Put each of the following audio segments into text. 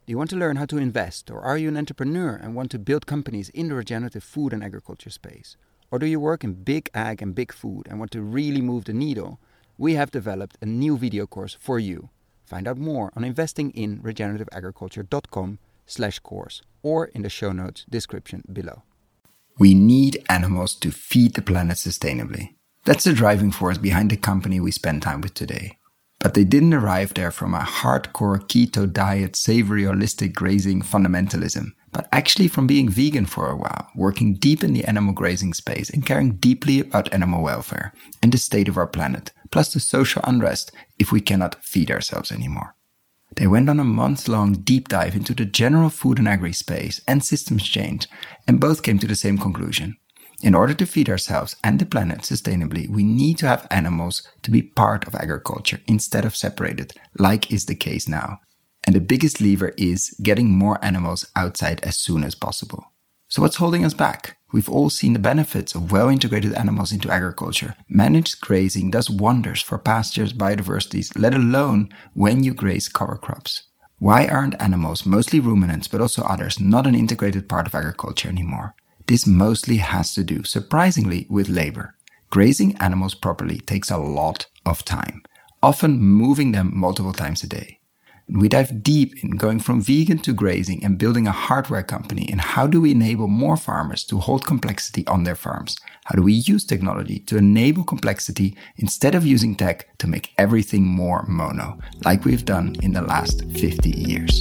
Do you want to learn how to invest, or are you an entrepreneur and want to build companies in the regenerative food and agriculture space? Or do you work in big ag and big food and want to really move the needle? We have developed a new video course for you. Find out more on investinginregenerativeagriculture.com/course or in the show notes description below. We need animals to feed the planet sustainably. That's the driving force behind the company we spend time with today. But they didn't arrive there from a hardcore keto diet, savory, holistic grazing fundamentalism, but actually from being vegan for a while, working deep in the animal grazing space and caring deeply about animal welfare and the state of our planet, plus the social unrest if we cannot feed ourselves anymore. They went on a month-long deep dive into the general food and agri space and systems change, and both came to the same conclusion. In order to feed ourselves and the planet sustainably, we need to have animals to be part of agriculture instead of separated, like is the case now. And the biggest lever is getting more animals outside as soon as possible. So what's holding us back? We've all seen the benefits of well-integrated animals into agriculture. Managed grazing does wonders for pastures, biodiversities, let alone when you graze cover crops. Why aren't animals, mostly ruminants but also others, not an integrated part of agriculture anymore? This mostly has to do, surprisingly, with labor. Grazing animals properly takes a lot of time, often moving them multiple times a day. We dive deep in going from vegan to grazing and building a hardware company, and how do we enable more farmers to hold complexity on their farms? How do we use technology to enable complexity instead of using tech to make everything more mono, like we've done in the last 50 years?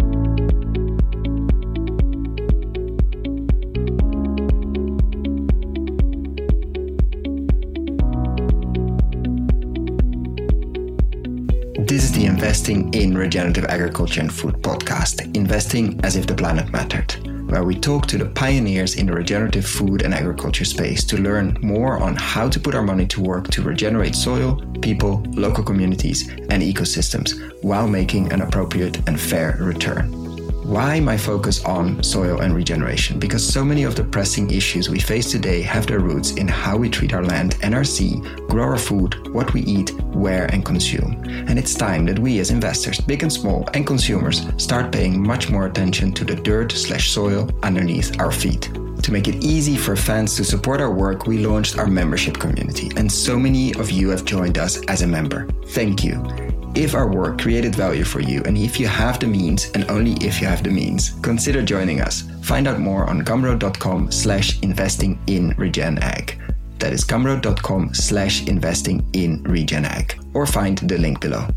This is the Investing in Regenerative Agriculture and Food podcast, investing as if the planet mattered, where we talk to the pioneers in the regenerative food and agriculture space to learn more on how to put our money to work to regenerate soil, people, local communities, and ecosystems while making an appropriate and fair return. Why my focus on soil and regeneration? Because so many of the pressing issues we face today have their roots in how we treat our land and our sea, grow our food, what we eat, where and consume. And it's time that we as investors, big and small, and consumers start paying much more attention to the dirt/soil underneath our feet. To make it easy for fans to support our work, we launched our membership community, and so many of you have joined us as a member. Thank you. If our work created value for you, and if you have the means, and only if you have the means, consider joining us. Find out more on gumroad.com/investinginregenag. That is gumroad.com/investinginregenag, or find the link below.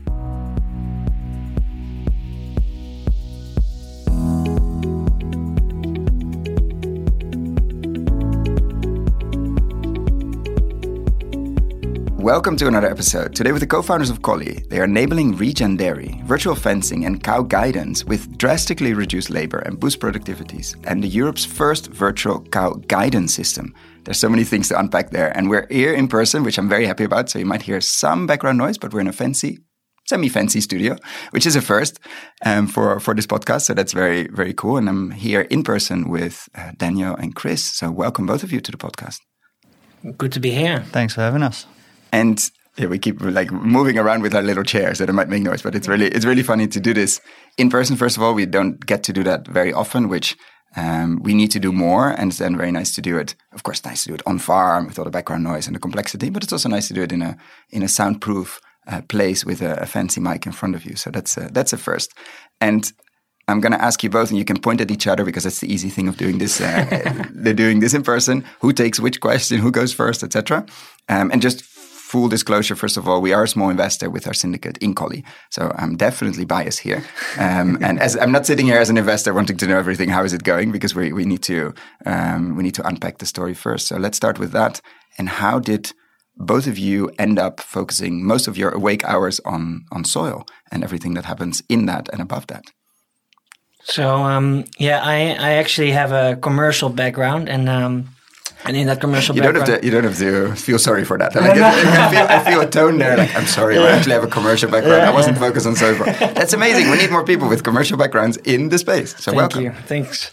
Welcome to another episode. Today with the co-founders of Collie. They are enabling regen dairy, virtual fencing and cow guidance with drastically reduced labor and boost productivities, and Europe's first virtual cow guidance system. There's so many things to unpack there, and we're here in person, which I'm very happy about, so you might hear some background noise, but we're in a semi-fancy studio, which is a first for this podcast, so that's very, very cool. And I'm here in person with Daniel and Chris, so welcome both of you to the podcast. Good to be here. Thanks for having us. And yeah, we keep like moving around with our little chairs, so they might make noise, but it's really funny to do this in person. First of all, we don't get to do that very often, which we need to do more, and it's then very nice to do it. Of course, nice to do it on farm with all the background noise and the complexity, but it's also nice to do it in a soundproof place with a fancy mic in front of you. So that's a first. And I'm going to ask you both, and you can point at each other because that's the easy thing of doing this. They're doing this in person. Who takes which question? Who goes first, etc. And just full disclosure, first of all, we are a small investor with our syndicate in Collie, so I'm definitely biased here. And as I'm not sitting here as an investor wanting to know everything, how is it going? Because we need to unpack the story first. So let's start with that. And how did both of you end up focusing most of your awake hours on soil and everything that happens in that and above that? So I actually have a commercial background, and in that commercial background... You don't have to feel sorry for that. I feel a tone there, like, I'm sorry, I actually have a commercial background. I wasn't focused on soil. That's amazing. We need more people with commercial backgrounds in the space. So welcome. Thank you. Thanks.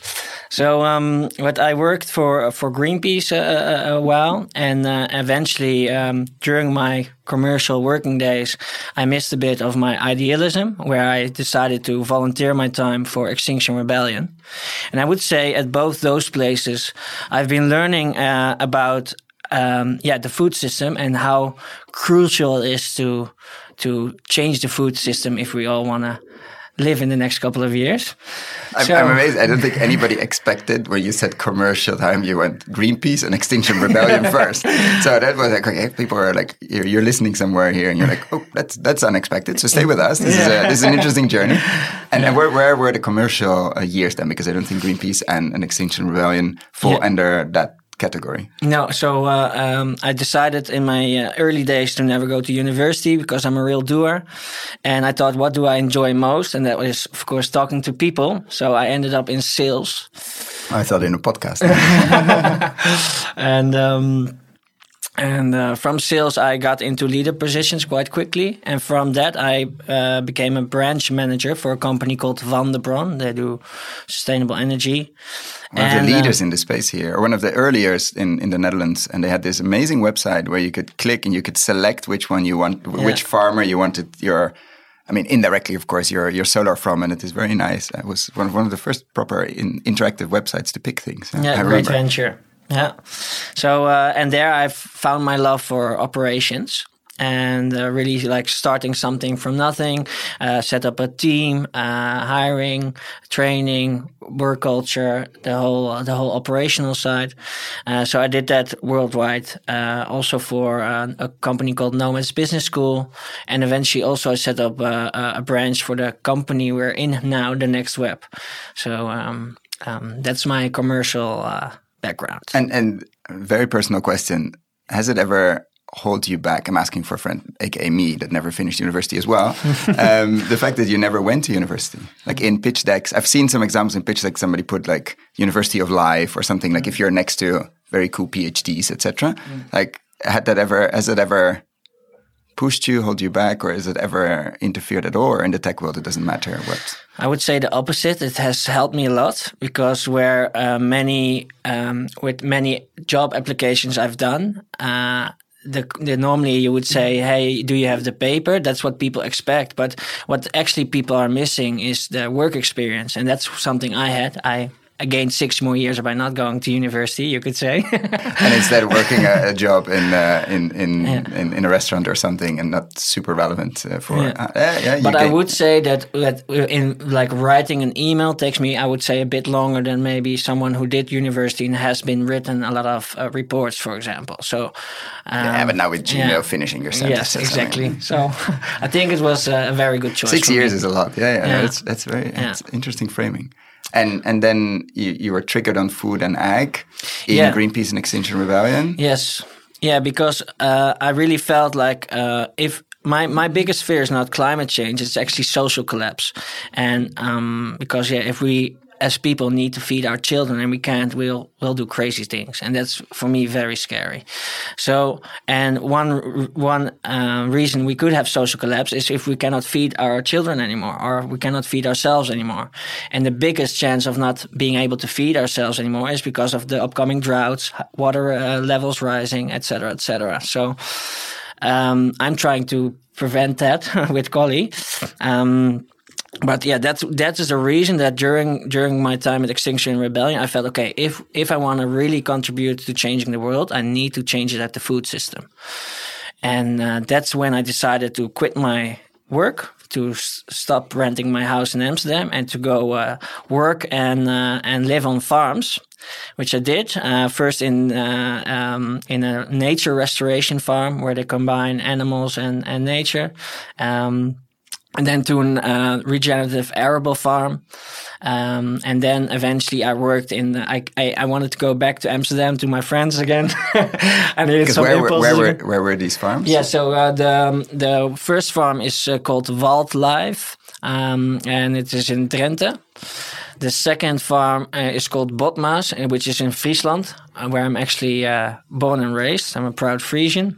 But I worked for Greenpeace a while, and eventually during my commercial working days, I missed a bit of my idealism, where I decided to volunteer my time for Extinction Rebellion. And I would say at both those places, I've been learning about the food system and how crucial it is to change the food system if we all want to live in the next couple of years. I'm amazed. I don't think anybody expected when you said commercial time, you went Greenpeace and Extinction Rebellion first. So that was like, okay, people are like, you're listening somewhere here and you're like, oh, that's unexpected. So stay with us. This is an interesting journey. And where were the commercial years then? Because I don't think Greenpeace and Extinction Rebellion fall under that category. No, so I decided in my early days to never go to university because I'm a real doer. And I thought, what do I enjoy most? And that was, of course, talking to people. So I ended up in sales. I thought in a podcast. And from sales, I got into leader positions quite quickly. And from that, I became a branch manager for a company called Van der Bron. They do sustainable energy. One of the leaders in the space here, or one of the earliest in the Netherlands. And they had this amazing website where you could click and you could select which one you want, which farmer you wanted indirectly, of course, your solar from. And it is very nice. It was one of the first proper interactive websites to pick things. Great venture. Yeah. So, and there I've found my love for operations and really like starting something from nothing, set up a team, hiring, training, work culture, the whole operational side. So I did that worldwide, also for a company called Nomads Business School. And eventually also I set up a branch for the company we're in now, The Next Web. So that's my commercial background. And a very personal question. Has it ever hold you back? I'm asking for a friend, aka me, that never finished university as well. The fact that you never went to university. Like in pitch decks, I've seen some examples in pitch decks, somebody put like University of Life or something, like if you're next to very cool PhDs, etc. Like has it ever pushed you, hold you back, or has it ever interfered at all? Or in the tech world, it doesn't matter what? I would say the opposite. It has helped me a lot because with many job applications I've done, normally you would say, hey, do you have the paper? That's what people expect. But what actually people are missing is the work experience. And that's something I had. I gained 6 more years by not going to university, you could say. And instead working a job in a restaurant or something, and not super relevant for. But I would say that in like writing an email takes me, I would say, a bit longer than maybe someone who did university and has been written a lot of reports, for example. So. But now with Gmail finishing your sentence. Yes, exactly. So I think it was a very good choice. 6 years is a lot. Yeah. That's very it's interesting framing. And then you were triggered on food and ag in Greenpeace and Extinction Rebellion? Yes. Yeah, because I really felt like if my biggest fear is not climate change, it's actually social collapse. And because if we as people need to feed our children and we can't, we'll do crazy things. And that's for me very scary. So, and one reason we could have social collapse is if we cannot feed our children anymore, or we cannot feed ourselves anymore. And the biggest chance of not being able to feed ourselves anymore is because of the upcoming droughts, water levels rising, etc., etc. So, I'm trying to prevent that with Collie. But yeah, that is the reason that during my time at Extinction Rebellion, I felt, okay, if I want to really contribute to changing the world, I need to change it at the food system. And that's when I decided to quit my work, to stop renting my house in Amsterdam, and to go work and live on farms, which I did. First in a nature restoration farm where they combine animals and nature. And then to a regenerative arable farm. And then eventually I worked in, I wanted to go back to Amsterdam to my friends again. I needed some impulse. Where were these farms? Yeah, so the first farm is called Waldlife, and it is in Drenthe. The second farm is called Botmaas, which is in Friesland, where I'm actually born and raised. I'm a proud Frisian.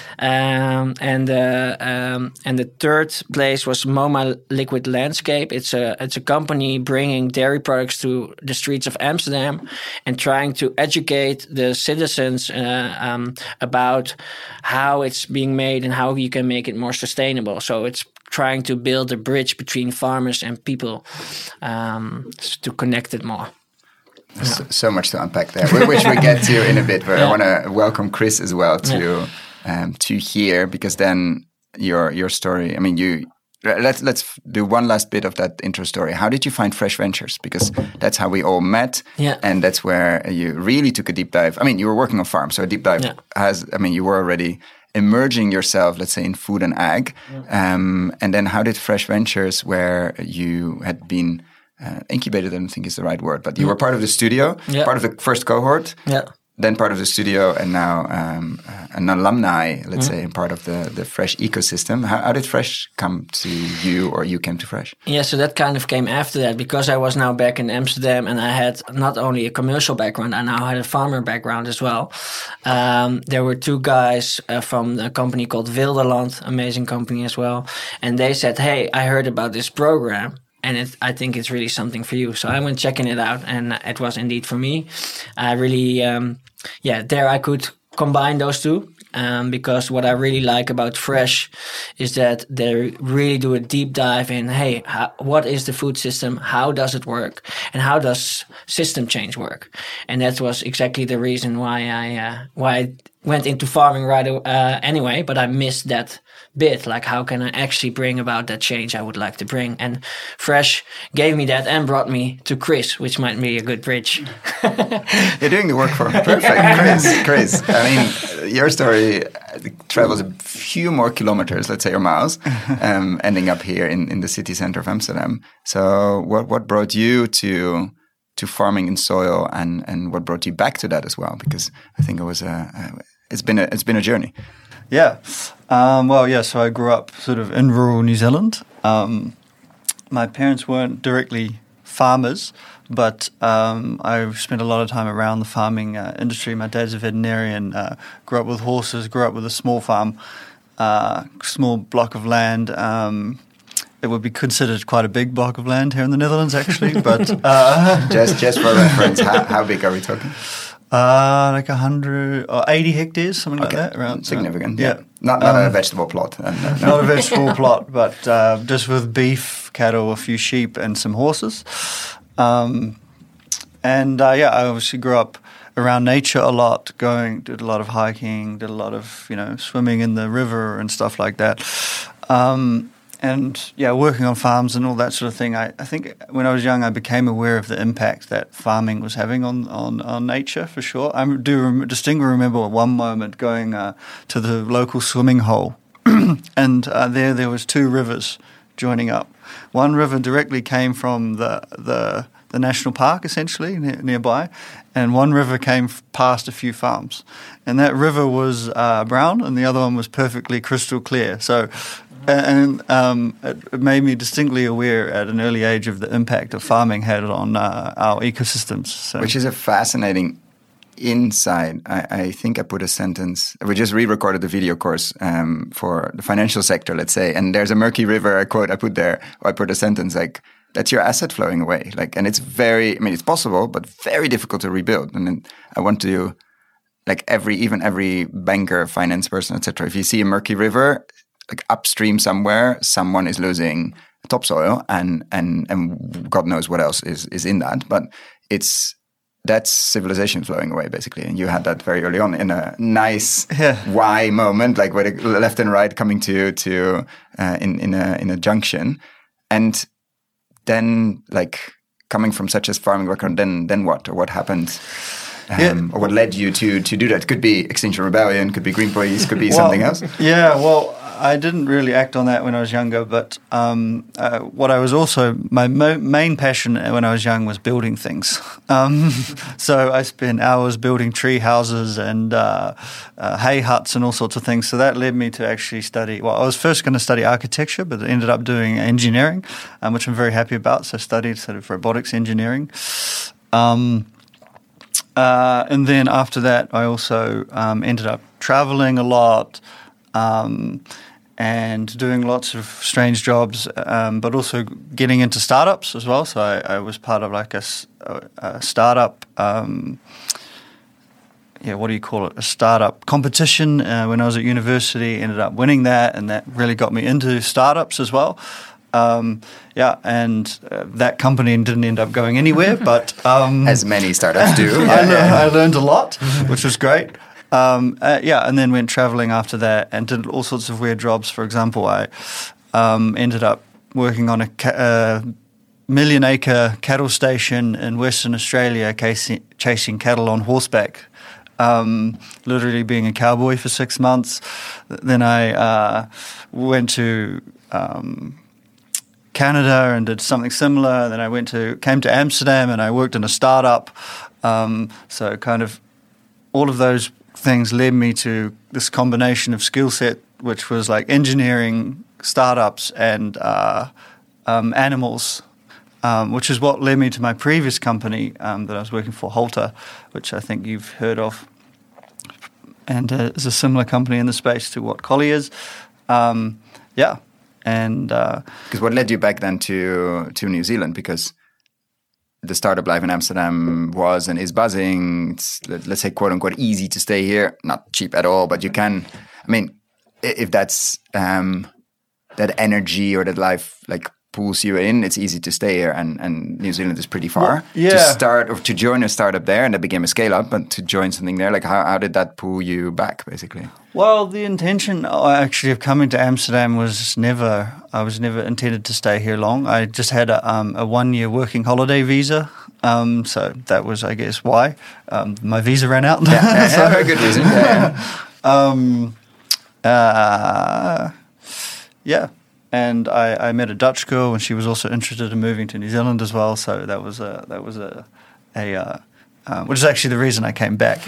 And the third place was MoMA Liquid Landscape. It's a company bringing dairy products to the streets of Amsterdam and trying to educate the citizens about how it's being made and how you can make it more sustainable. So it's trying to build a bridge between farmers and people to connect it more. So much to unpack there, which we get to in a bit. But I want to welcome Chris as well to hear, because then your story. I mean, let's do one last bit of that intro story. How did you find Fresh Ventures? Because that's how we all met, and that's where you really took a deep dive. I mean, you were working on farms, so a deep dive you were already emerging yourself, let's say, in food and ag. And then how did Fresh Ventures, where you had been incubated, I don't think is the right word, but you were part of the studio, part of the first cohort, then part of the studio, and now an alumni, let's say, and part of the Fresh ecosystem. How did Fresh come to you, or you came to Fresh? Yeah, so that kind of came after that, because I was now back in Amsterdam and I had not only a commercial background, I now had a farmer background as well. There were two guys from a company called Wilderland, amazing company as well. And they said, hey, I heard about this program, and I think it's really something for you. So I went checking it out, and it was indeed for me. I really, there I could combine those two. Because what I really like about Fresh is that they really do a deep dive in, hey, what is the food system? How does it work? And how does system change work? And that was exactly the reason why I went into farming anyway, but I missed that bit. Like, how can I actually bring about that change I would like to bring? And Fresh gave me that and brought me to Chris, which might be a good bridge. You're doing the work for me. Perfect. Chris. I mean, your story travels a few more kilometers, let's say, or miles, ending up here in the city center of Amsterdam. So what brought you to farming in soil, and what brought you back to that as well? Because I think it's been a journey. Yeah. So I grew up sort of in rural New Zealand. My parents weren't directly farmers, but I spent a lot of time around the farming industry. My dad's a veterinarian, grew up with horses, grew up with a small farm, small block of land. It would be considered quite a big block of land here in the Netherlands, actually. But just for reference, how big are we talking? Like 100 or 80 hectares, something like that. Around significant. Yeah. Not a vegetable plot. Not a vegetable plot, but just with beef, cattle, a few sheep, and some horses. I obviously grew up around nature a lot. Did a lot of hiking, did a lot of swimming in the river and stuff like that. Working on farms and all that sort of thing. I think when I was young, I became aware of the impact that farming was having on nature, for sure. I do distinctly remember one moment going to the local swimming hole, and there was two rivers joining up. One river directly came from the national park, essentially, nearby, and one river came past a few farms. And that river was brown, and the other one was perfectly crystal clear. So... And it made me distinctly aware at an early age of the impact that farming had on our ecosystems. So. Which is a fascinating insight. I think I put a sentence. We just re-recorded the video course for the financial sector, let's say, and there's a murky river. I put a sentence like, that's your asset flowing away. Like, and it's it's possible, but very difficult to rebuild. And then I want to, like, every banker, finance person, etc. If you see a murky river, like upstream somewhere, someone is losing topsoil, and God knows what else is in that. But that's civilization flowing away, basically. And you had that very early on in a nice why moment, like where the left and right coming to in a junction, and then like coming from such a farming background, then what, or what happened? Or what led you to do that? Could be Extinction Rebellion, could be Greenpeace, could be something else. Yeah, well, I didn't really act on that when I was younger, but what I was also, my main passion when I was young was building things. So I spent hours building tree houses and hay huts and all sorts of things. So that led me to actually study, well, I was first going to study architecture, but ended up doing engineering, which I'm very happy about. So I studied sort of robotics engineering. And then after that, I also ended up traveling a lot and doing lots of strange jobs, but also getting into startups as well. So I was part of like a startup, what do you call it? A startup competition when I was at university. Ended up winning that, and that really got me into startups as well. That company didn't end up going anywhere, but as many startups do. I learned a lot, which was great. And then went traveling after that and did all sorts of weird jobs. For example, I ended up working on a million-acre cattle station in Western Australia, chasing cattle on horseback. Literally being a cowboy for 6 months. Then I went to Canada and did something similar. Then I came to Amsterdam and I worked in a startup. So kind of all of those things led me to this combination of skill set, which was like engineering, startups, and animals, which is what led me to my previous company that I was working for, Halter, which I think you've heard of, and is a similar company in the space to what Collie is. And because what led you back then to New Zealand? Because the startup life in Amsterdam was and is buzzing. It's, let's say, quote unquote, easy to stay here. Not cheap at all, but you can. I mean, if that's that energy or that life like pulls you in, it's easy to stay here. And New Zealand is pretty far. Well, to start or to join a startup there, and that became a scale up. But to join something there, like how did that pull you back, basically? Well, the intention actually of coming to Amsterdam was I was never intended to stay here long. I just had a 1-year working holiday visa. So that was, I guess, why. My visa ran out. Yeah, very good reason. And I met a Dutch girl, and she was also interested in moving to New Zealand as well. So that was which is actually the reason I came back.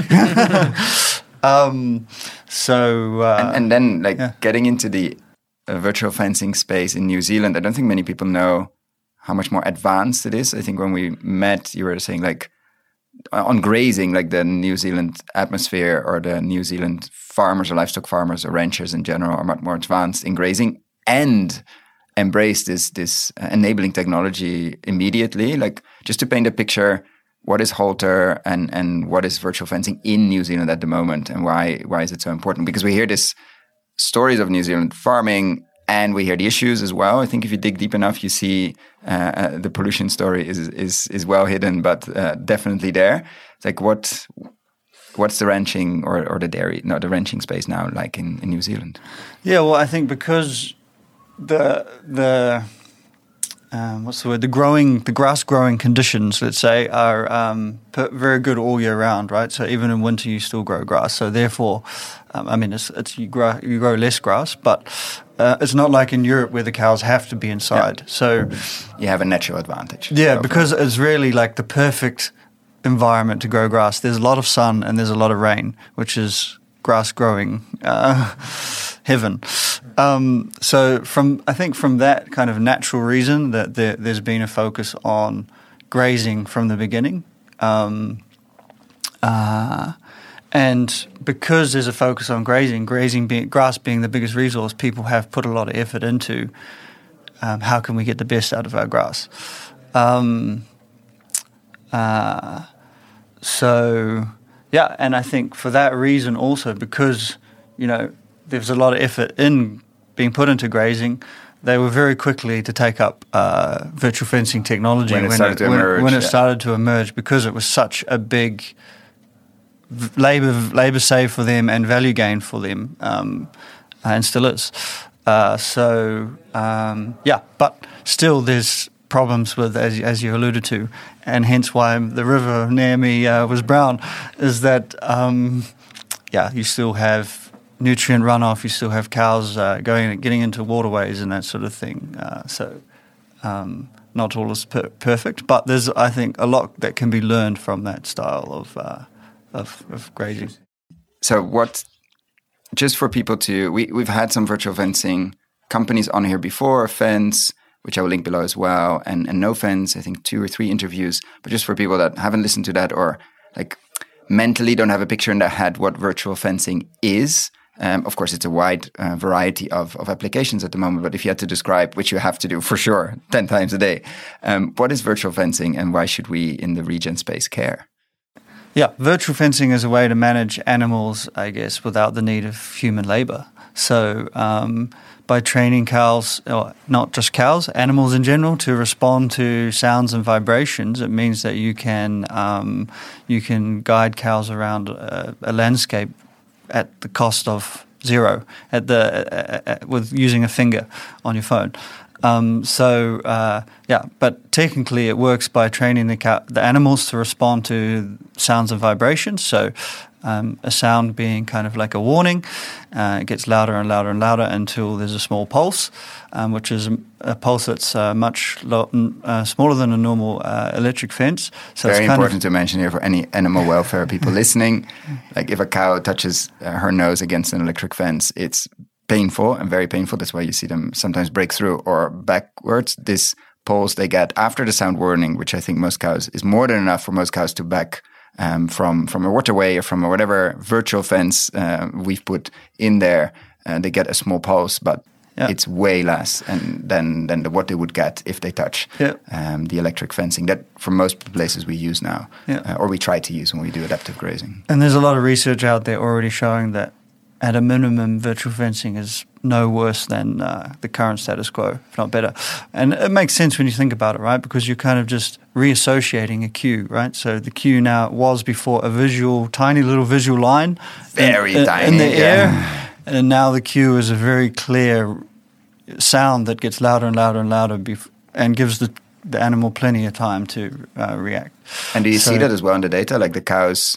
And then getting into the virtual fencing space in New Zealand, I don't think many people know how much more advanced it is. I think when we met, you were saying like on grazing, like the New Zealand atmosphere or the New Zealand farmers or livestock farmers or ranchers in general are much more advanced in grazing and embrace this enabling technology immediately. Like just to paint a picture, what is Halter and what is virtual fencing in New Zealand at the moment, and why is it so important? Because we hear this stories of New Zealand farming and we hear the issues as well. I think if you dig deep enough, you see the pollution story is well hidden, but definitely there. It's like what's the ranching or the ranching space now like in New Zealand? Yeah, well, I think because the grass growing conditions, let's say, are very good all year round, right? So even in winter, you still grow grass. So therefore, you grow less grass, but it's not like in Europe where the cows have to be inside. Yeah. So you have a natural advantage. Yeah, because it's really like the perfect environment to grow grass. There's a lot of sun and there's a lot of rain, which is grass growing heaven. So from that kind of natural reason that there's been a focus on grazing from the beginning, and because there's a focus on grass being the biggest resource, people have put a lot of effort into how can we get the best out of our grass. And I think for that reason also, because there's a lot of effort in being put into grazing, they were very quickly to take up virtual fencing technology when it started to emerge, because it was such a big labor save for them and value gain for them, and still is. But still there's problems with, as you alluded to, and hence why the river near me was brown, is that you still have nutrient runoff. You still have cows getting into waterways and that sort of thing. Not all is perfect, but there's, I think, a lot that can be learned from that style of grazing. So just for people we've had some virtual fencing companies on here before, Fence, which I will link below as well, and No Fence, I think 2 or 3 interviews. But just for people that haven't listened to that or like mentally don't have a picture in their head what virtual fencing is. Of course, it's a wide variety of applications at the moment, but if you had to describe, which you have to do for sure 10 times a day, what is virtual fencing and why should we in the regen space care? Yeah, virtual fencing is a way to manage animals, I guess, without the need of human labor. So by training cows, or not just cows, animals in general, to respond to sounds and vibrations, it means that you can guide cows around a landscape at the cost of zero, with using a finger on your phone. But technically it works by training the animals to respond to sounds and vibrations. So a sound being kind of like a warning, it gets louder and louder and louder until there's a small pulse, which is a pulse that's much smaller than a normal electric fence. So very important to mention here for any animal welfare people listening. Like if a cow touches her nose against an electric fence, it's painful and very painful. That's why you see them sometimes break through or backwards. This pulse they get after the sound warning, which I think most cows is more than enough for most cows to back from a waterway or from whatever virtual fence we've put in there. They get a small pulse, but it's way less than what they would get if they touch the electric fencing that for most places we use now, or we try to use when we do adaptive grazing. And there's a lot of research out there already showing that at a minimum, virtual fencing is no worse than the current status quo, if not better. And it makes sense when you think about it, right? Because you're kind of just reassociating a cue, right? So the cue now was before a tiny little visual line. Very tiny. In the air. And now the cue is a very clear sound that gets louder and louder and louder and gives the animal plenty of time to react. And do you see that as well in the data? Like the cows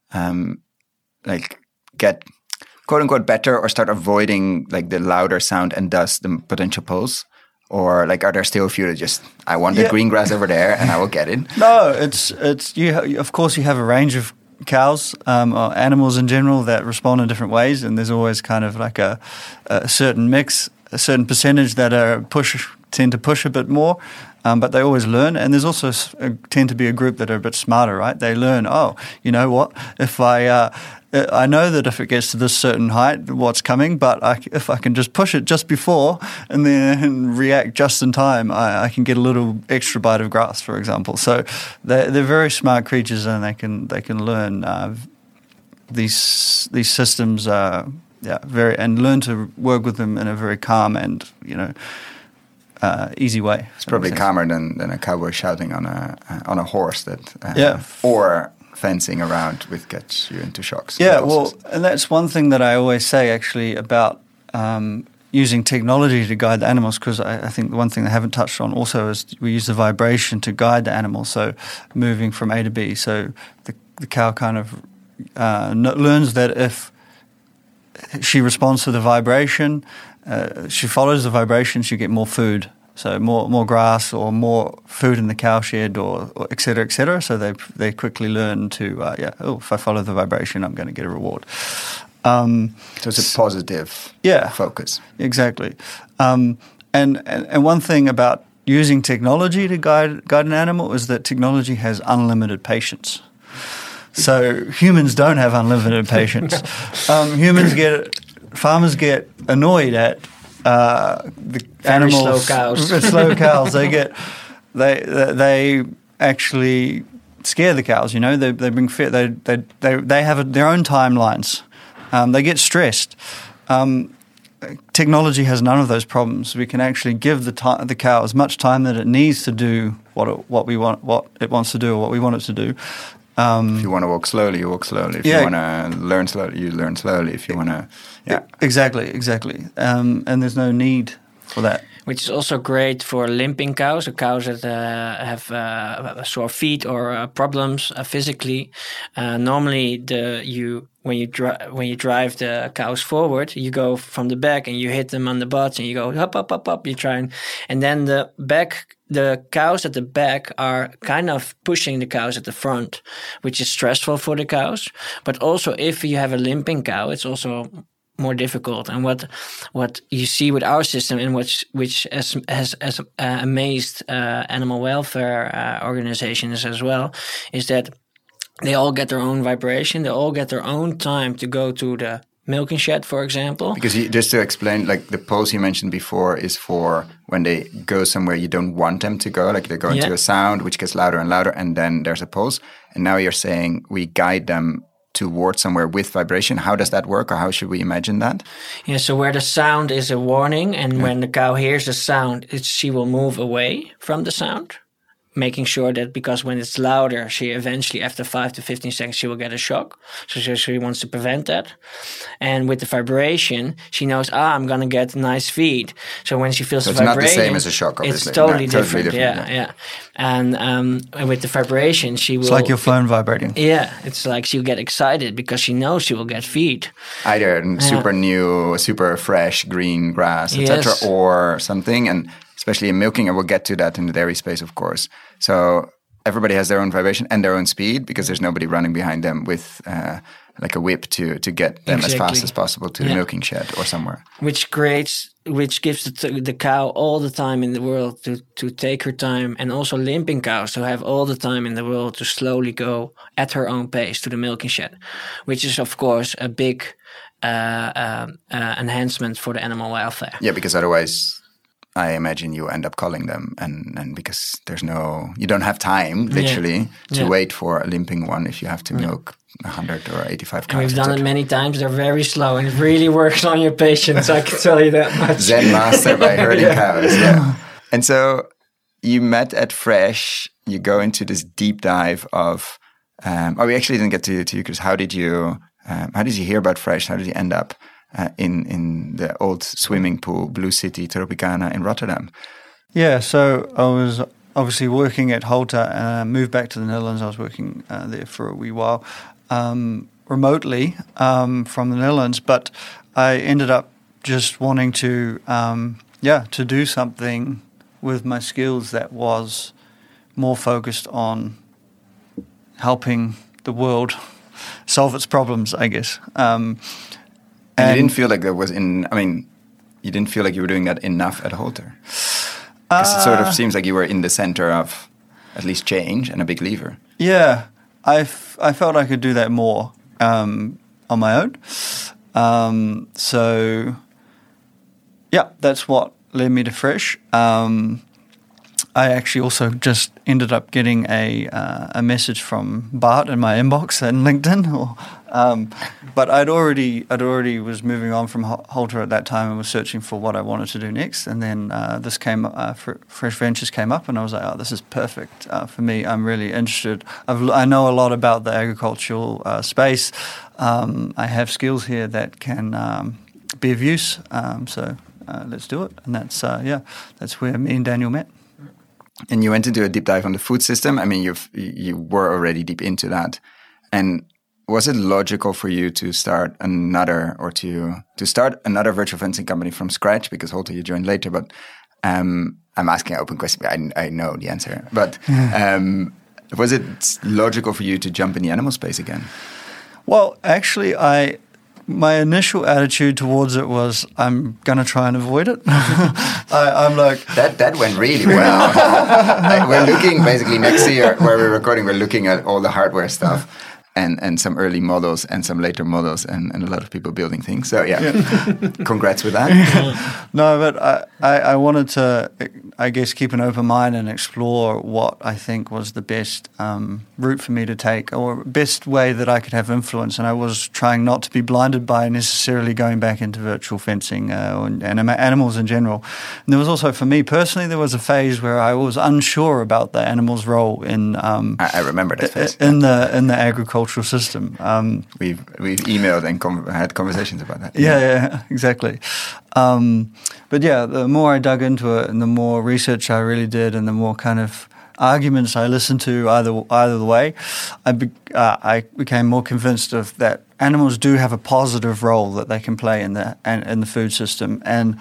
get quote unquote better or start avoiding like the louder sound and thus the potential pulse? Or like are there still a few that just I want the green grass over there and I will get it? No, it's of course you have a range of cows or animals in general that respond in different ways, and there's always kind of like a certain mix, a certain percentage that tend to push a bit more, but they always learn. And there's also tend to be a group that are a bit smarter, right? They learn, you know what, if I know that if it gets to this certain height, what's coming, but if I can just push it just before and then react just in time, I can get a little extra bite of grass, for example. So they're very smart creatures, and they can learn these systems, and learn to work with them in a very calm and easy way. It's probably calmer than a cowboy shouting on a horse or fencing around with gets you into shocks. Yeah, well, and that's one thing that I always say actually about using technology to guide the animals, because I think the one thing they haven't touched on also is we use the vibration to guide the animal, so moving from A to B. So the cow kind of learns that if she responds to the vibration, she follows the vibration, she get more food. So more grass or more food in the cowshed or et cetera, et cetera. So they quickly learn to, if I follow the vibration, I'm going to get a reward. So it's a positive focus. Exactly. And one thing about using technology to guide an animal is that technology has unlimited patience. So humans don't have unlimited patience. Farmers get annoyed at the animals, slow cows. They actually scare the cows. They bring fear. They have their own timelines. They get stressed. Technology has none of those problems. We can actually give the cow as much time that it needs to do what it wants to do, or what we want it to do. If you want to walk slowly, you walk slowly. If you want to learn slowly, you learn slowly. If you want to, exactly. And there's no need for that. Which is also great for limping cows, or cows that have sore feet or problems physically. Normally, when you drive the cows forward, you go from the back and you hit them on the butts and you go up, up, up, up. You try and then the cows at the back are kind of pushing the cows at the front, which is stressful for the cows. But also, if you have a limping cow, it's also more difficult. And what you see with our system, and which has amazed animal welfare organizations as well, is that they all get their own vibration. They all get their own time to go to the milking shed, for example. Because just to explain, like the pulse you mentioned before is for when they go somewhere you don't want them to go, like they go into a sound which gets louder and louder, and then there's a pulse. And now you're saying we guide them towards somewhere with vibration. How does that work, or how should we imagine that? Yeah, so where the sound is a warning, and when the cow hears the sound, she will move away from the sound, making sure that, because when it's louder, she eventually, after 5 to 15 seconds, she will get a shock. So she wants to prevent that. And with the vibration, she knows, I'm going to get a nice feed. So when she feels the vibration... it's not the same as a shock, obviously. It's totally different. Yeah. And with the vibration, she will... It's like your phone vibrating. Yeah, it's like she'll get excited because she knows she will get feed. Either super new, super fresh green grass, etc., or something. And especially in milking, and we'll get to that in the dairy space, of course. So everybody has their own vibration and their own speed, because there's nobody running behind them with like a whip to get them as fast as possible to the milking shed or somewhere. Which gives the cow all the time in the world to take her time, and also limping cows to have all the time in the world to slowly go at her own pace to the milking shed, which is, of course, a big enhancement for the animal welfare. Yeah, because otherwise, I imagine you end up calling them, and because you don't have time, literally, to wait for a limping one if you have to milk 100 or 85 cows. And we've done it many times. They're very slow, and it really works on your patience, I can tell you that much. Zen master by herding cows, And so you met at Fresh, you go into this deep dive of, we actually didn't get to you, because how did you hear about Fresh? How did you end up in the old swimming pool, Blue City Tropicana in Rotterdam? Yeah, so I was obviously working at Holter, and I moved back to the Netherlands. I was working there for a wee while, remotely from the Netherlands, but I ended up just wanting to do something with my skills that was more focused on helping the world solve its problems, I guess. And you didn't feel like you didn't feel like you were doing that enough at Holter? Because it sort of seems like you were in the center of at least change and a big lever. Yeah, I felt I could do that more on my own. So, yeah, that's what led me to Fresh. I actually also just ended up getting a message from Bart in my inbox in LinkedIn. But I'd already was moving on from Holter at that time and was searching for what I wanted to do next. And then this came, Fresh Ventures came up, and I was like, oh, this is perfect for me. I'm really interested. I know a lot about the agricultural space. I have skills here that can be of use. So let's do it. And that's where me and Daniel met. And you went into a deep dive on the food system. I mean, you were already deep into that. And was it logical for you to start another virtual fencing company from scratch? Because Holter you joined later, but I'm asking an open question. I know the answer. But was it logical for you to jump in the animal space again? Well, actually, my initial attitude towards it was, I'm going to try and avoid it. I'm like... That went really well. We're looking, basically, next year, where we're recording, we're looking at all the hardware stuff and some early models and some later models and a lot of people building things. So, congrats with that. No, but I wanted to, I guess, keep an open mind and explore what I think was the best route for me to take, or best way that I could have influence. And I was trying not to be blinded by necessarily going back into virtual fencing and animals in general. And there was also, for me personally, there was a phase where I was unsure about the animal's role in... I remember that phase. In the agricultural system. We've emailed and had conversations about that. Yeah, exactly. But yeah, the more I dug into it and the more research I really did and the more kind of arguments I listened to either way, I became more convinced of that animals do have a positive role that they can play in the food system, and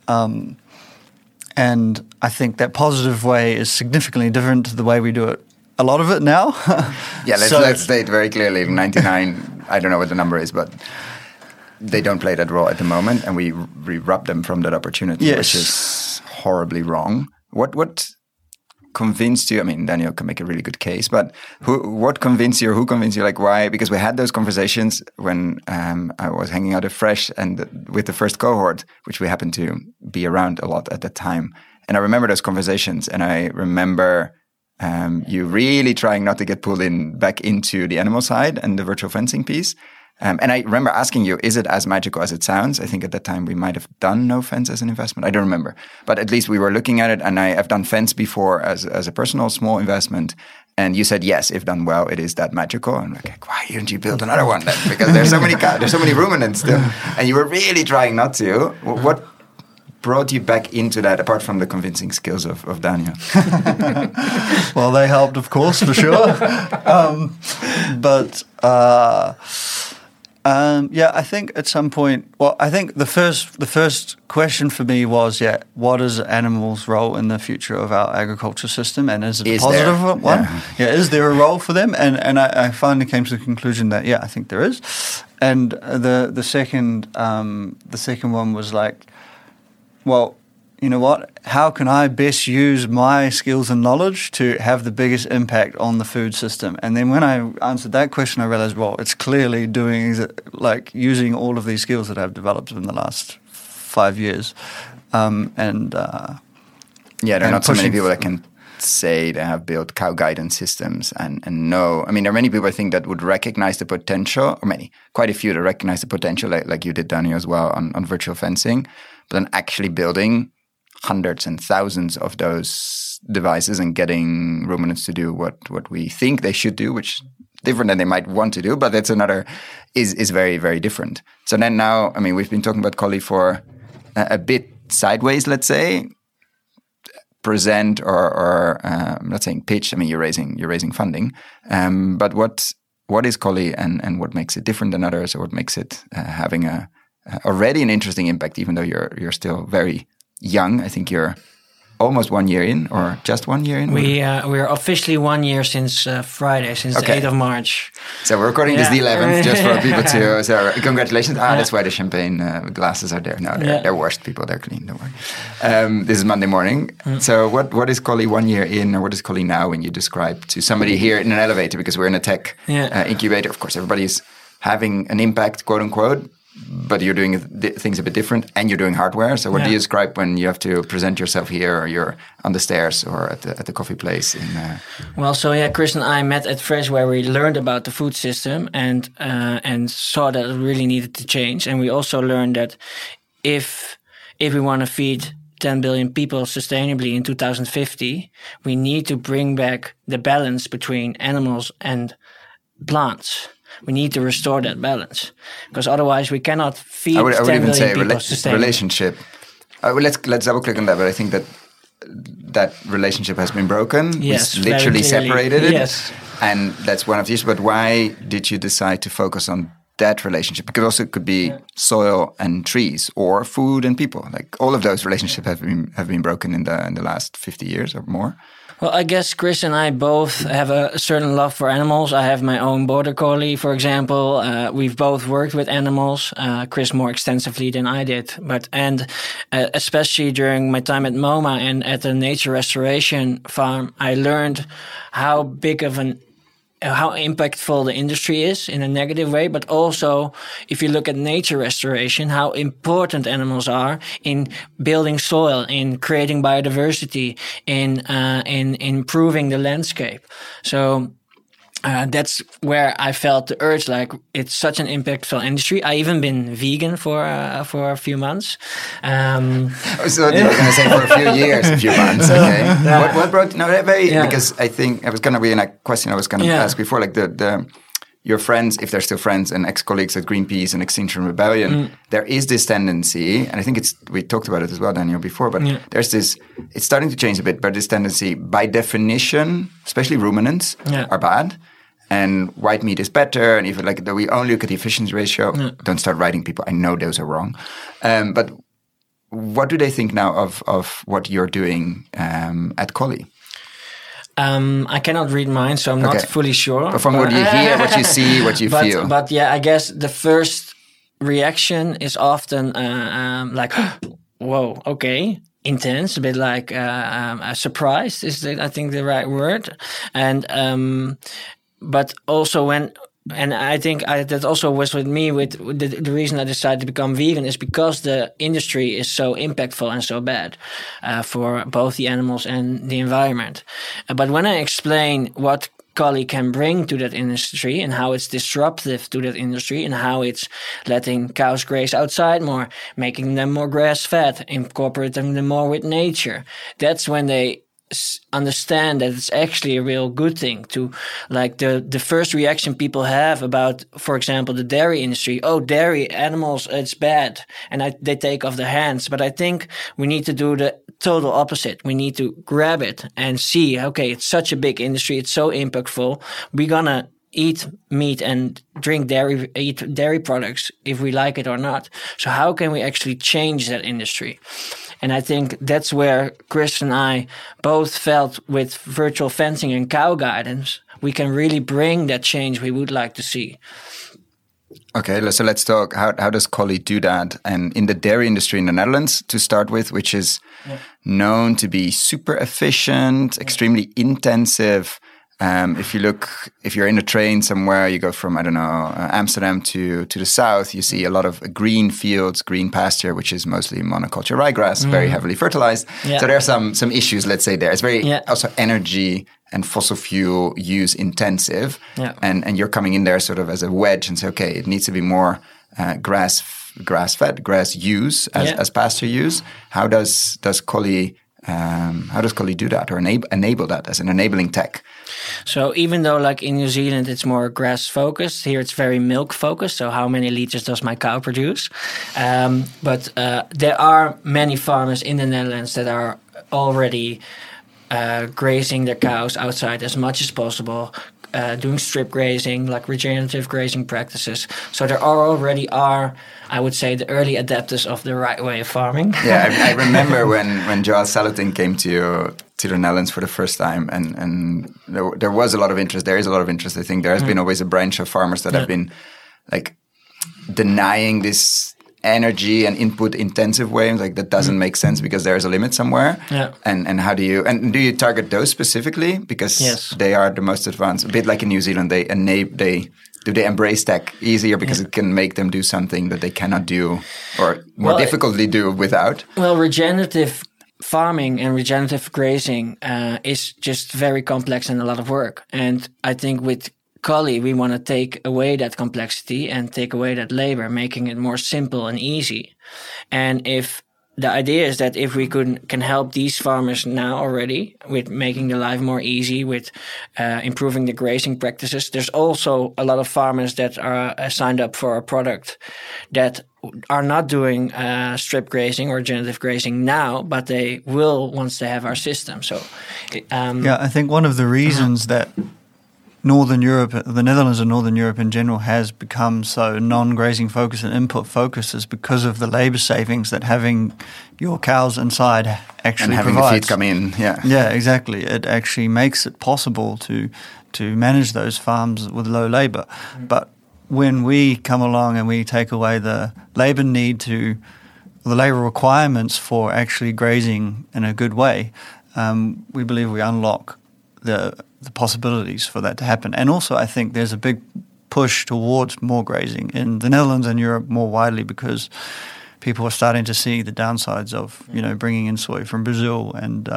I think that positive way is significantly different to the way we do it. A lot of it now. Yeah, let's state very clearly, 99. I don't know what the number is, but they don't play that role at the moment, and we rob them from that opportunity, which is horribly wrong. What convinced you? I mean, Daniel can make a really good case, but what convinced you, or who convinced you? Like, why? Because we had those conversations when I was hanging out at Fresh and with the first cohort, which we happened to be around a lot at that time. And I remember those conversations, and I remember you really trying not to get pulled back into the animal side and the virtual fencing piece. And I remember asking you, is it as magical as it sounds? I think at that time we might have done No Fence as an investment. I don't remember. But at least we were looking at it, and I've done Fence before as a personal small investment. And you said, yes, if done well, it is that magical. And I'm like, why didn't you build another one then? Because there's so many ruminants still. And you were really trying not to. What brought you back into that, apart from the convincing skills of Daniel? Well, they helped, of course, for sure. I think at some point, I think the first question for me was, what is animals' role in the future of our agriculture system, and is it a positive one? Yeah, is there a role for them? And I finally came to the conclusion that I think there is. And the second one was like, well, you know what? How can I best use my skills and knowledge to have the biggest impact on the food system? And then when I answered that question, I realized, well, it's clearly using all of these skills that I've developed in the last 5 years. There are not so many people that can say they have built cow guidance systems and know. I mean, there are many people, I think, that would recognize the potential, or quite a few that recognize the potential, like you did, Daniel, as well, on virtual fencing, but then actually building hundreds and thousands of those devices and getting ruminants to do what we think they should do, which is different than they might want to do, but that's is very, very different. So then now, I mean, we've been talking about Collie for a bit sideways, let's say, present or I'm not saying pitch. I mean, you're raising funding, but what is Collie and what makes it different than others, or what makes it having already an interesting impact, even though you're still very young? I think you're almost 1 year in, or just 1 year in? We're officially 1 year since Friday, since the 8th of March. So we're recording this the 11th, just for people to... So congratulations. That's why the champagne glasses are there. No, they're washed, people. They're clean, don't worry. This is Monday morning. So what is Collie 1 year in, or what is Collie now when you describe to somebody here in an elevator, because we're in a tech incubator. Of course, everybody's having an impact, quote unquote, but you're doing things a bit different, and you're doing hardware. So what do you describe when you have to present yourself here, or you're on the stairs, or at the coffee place? Chris and I met at Fresh, where we learned about the food system and saw that it really needed to change. And we also learned that if we want to feed 10 billion people sustainably in 2050, we need to bring back the balance between animals and plants. We need to restore that balance, because otherwise we cannot feed 10 billion people sustainably. Relationship. Let's double click on that, but I think that relationship has been broken. Yes, we literally separated it. Yes. And that's one of the issues. But why did you decide to focus on that relationship? Because also it could be soil and trees, or food and people. Like, all of those relationships have been broken in the last 50 years or more. Well, I guess Chris and I both have a certain love for animals. I have my own border collie, for example. We've both worked with animals, Chris more extensively than I did. Especially during my time at MoMA and at the nature restoration farm, I learned how impactful the industry is in a negative way, but also, if you look at nature restoration, how important animals are in building soil, in creating biodiversity, in improving the landscape. So that's where I felt the urge, like, it's such an impactful industry. I even been vegan for a few months. So you were going to say for a few years, a few months. Okay. What brought because I think I was going to be in a question I was going to ask before, like your friends, if they're still friends, and ex-colleagues at Greenpeace and Extinction Rebellion, there is this tendency, and I think we talked about it as well, Daniel, before, but there's this, it's starting to change a bit, but this tendency, by definition, especially ruminants, are bad. and white meat is better. And if we only look at the efficiency ratio, don't start writing people. I know those are wrong. But what do they think now of what you're doing at Collie? I cannot read mine, so I'm not fully sure. But from what you hear, what you see, what you feel. But yeah, I guess the first reaction is often like, whoa, okay. Intense, a bit like surprised is I think the right word, and but also and I think that also was with me with the reason I decided to become vegan is because the industry is so impactful and so bad for both the animals and the environment. But when I explain what Collie can bring to that industry and how it's disruptive to that industry and how it's letting cows graze outside more, making them more grass-fed, incorporating them more with nature. That's when they understand that it's actually a real good thing to, like the first reaction people have about, for example, the dairy industry. Oh, dairy animals, it's bad. And they take off their hands. But I think we need to do the total opposite. We need to grab it and see, okay, it's such a big industry. It's so impactful. We're going to eat meat and eat dairy products if we like it or not. So how can we actually change that industry? And I think that's where Chris and I both felt with virtual fencing and cow guidance, we can really bring that change we would like to see. Okay, so let's talk. How does Collie do that? And in the dairy industry in the Netherlands, to start with, which is known to be super efficient, extremely intensive. If you're in a train somewhere, you go from, Amsterdam to the south, you see a lot of green fields, green pasture, which is mostly monoculture ryegrass, very heavily fertilized. Yeah. So there are some issues, let's say there. It's very also energy and fossil fuel use intensive. Yeah. And you're coming in there sort of as a wedge and say, okay, it needs to be more grass-fed, grass use as pasture use. How does Collie do that or enable that as an enabling tech? So even though like in New Zealand it's more grass focused, here it's very milk focused. So how many liters does my cow produce? But there are many farmers in the Netherlands that are already grazing their cows outside as much as possible, doing strip grazing, like regenerative grazing practices. So there already are, I would say, the early adapters of the right way of farming. Yeah, I remember when Joel Salatin came to the Netherlands for the first time, and there was a lot of interest. There is a lot of interest. I think there has been always a branch of farmers that have been like denying this energy and input intensive way, like that doesn't make sense because there is a limit somewhere. Yeah. And how do you target those specifically because they are the most advanced? A bit like in New Zealand, they embrace tech easier because it can make them do something that they cannot do or more difficultly do without? Well, regenerative farming and regenerative grazing is just very complex and a lot of work. And I think with Collie, we want to take away that complexity and take away that labor, making it more simple and easy. And if the idea is that if we can help these farmers now already with making their life more easy, with improving the grazing practices, there's also a lot of farmers that are signed up for our product that are not doing strip grazing or regenerative grazing now, but they will once they have our system. So, I think one of the reasons that Northern Europe, the Netherlands and Northern Europe in general, has become so non-grazing focused and input focused is because of the labor savings that having your cows inside actually and having provides. The feed come in, Yeah, exactly. It actually makes it possible to manage those farms with low labor. But when we come along and we take away the labor need the labor requirements for actually grazing in a good way, we believe we unlock the possibilities for that to happen. And also I think there's a big push towards more grazing in the Netherlands and Europe more widely because people are starting to see the downsides of, bringing in soy from Brazil and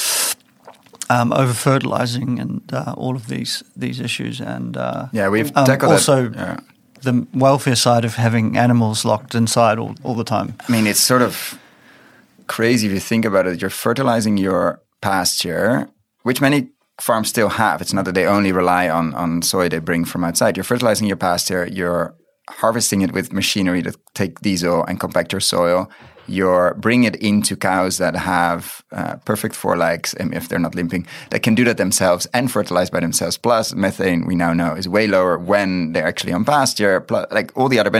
over-fertilizing and all of these issues. And we've tackled also the welfare side of having animals locked inside all the time. I mean, it's sort of crazy if you think about it. You're fertilizing your pasture, which many farms still have. It's not that they only rely on soy they bring from outside. You're fertilizing your pasture, you're harvesting it with machinery that take diesel and compact your soil, you're bringing it into cows that have perfect forelegs, if they're not limping, that can do that themselves and fertilize by themselves. Plus, methane, we now know, is way lower when they're actually on pasture. Plus, like all the other,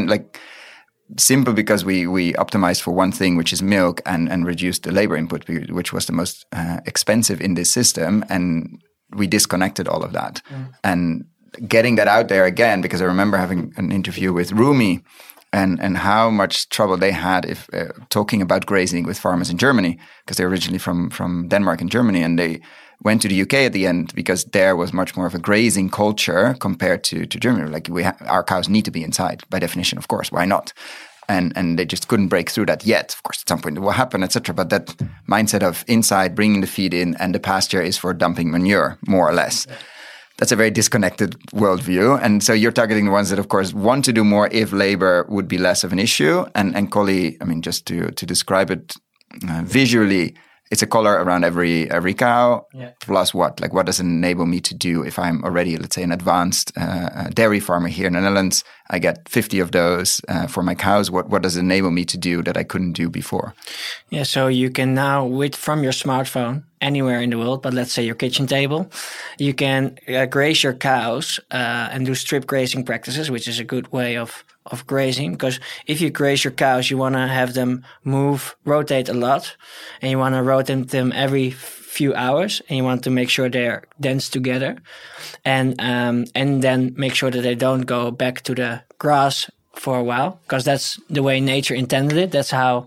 simple because we optimized for one thing, which is milk, and reduced the labor input, which was the most expensive in this system. And we disconnected all of that. And getting that out there again, because I remember having an interview with Rumi and how much trouble they had if talking about grazing with farmers in Germany, because they're originally from Denmark and Germany, and they went to the UK at the end because there was much more of a grazing culture compared to Germany. Like our cows need to be inside by definition, of course. Why not? And they just couldn't break through that yet. Of course, at some point it will happen, etc. But that mindset of inside, bringing the feed in, and the pasture is for dumping manure, more or less. That's a very disconnected worldview. And so you're targeting the ones that, of course, want to do more if labor would be less of an issue. And Collie, I mean, just to describe it visually, it's a collar around every cow. Yeah. Plus what? Like, what does it enable me to do if I'm already, let's say, an advanced dairy farmer here in the Netherlands? I get 50 of those for my cows. What does it enable me to do that I couldn't do before? Yeah, so you can now, from your smartphone, anywhere in the world, but let's say your kitchen table, you can graze your cows and do strip grazing practices, which is a good way of grazing, because if you graze your cows, you want to have them rotate a lot, and you want to rotate them every few hours, and you want to make sure they're dense together, and then make sure that they don't go back to the grass for a while, because that's the way nature intended it. That's how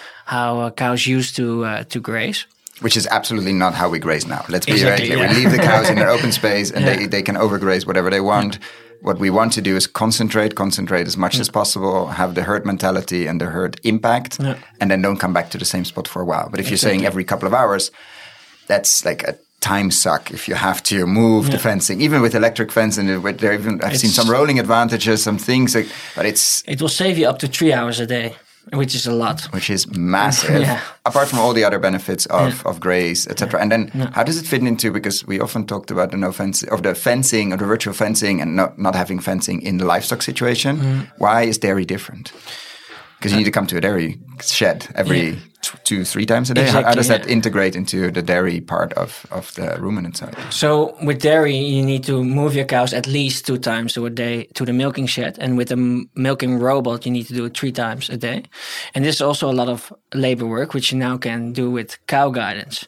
cows used to graze. Which is absolutely not how we graze now. Let's be very clear. Yeah. We leave the cows in their open space, and they can overgraze whatever they want. What we want to do is concentrate as much as possible, have the herd mentality and the herd impact, and then don't come back to the same spot for a while. But if you're saying every couple of hours, that's like a time suck if you have to move the fencing, even with electric fencing. I've seen some rolling advantages, some things, but it will save you up to 3 hours a day. Which is a lot. Which is massive. Apart from all the other benefits of graze, etc. And then how does it fit into, because we often talked about the fencing or the virtual fencing and not having fencing in the livestock situation. Why is dairy different? Because you need to come to a dairy shed every 2-3 times a day. Exactly, how does that integrate into the dairy part of the ruminant side? So with dairy, you need to move your cows at least 2 times a day to the milking shed. And with a milking robot, you need to do it 3 times a day. And this is also a lot of labor work, which you now can do with cow guidance.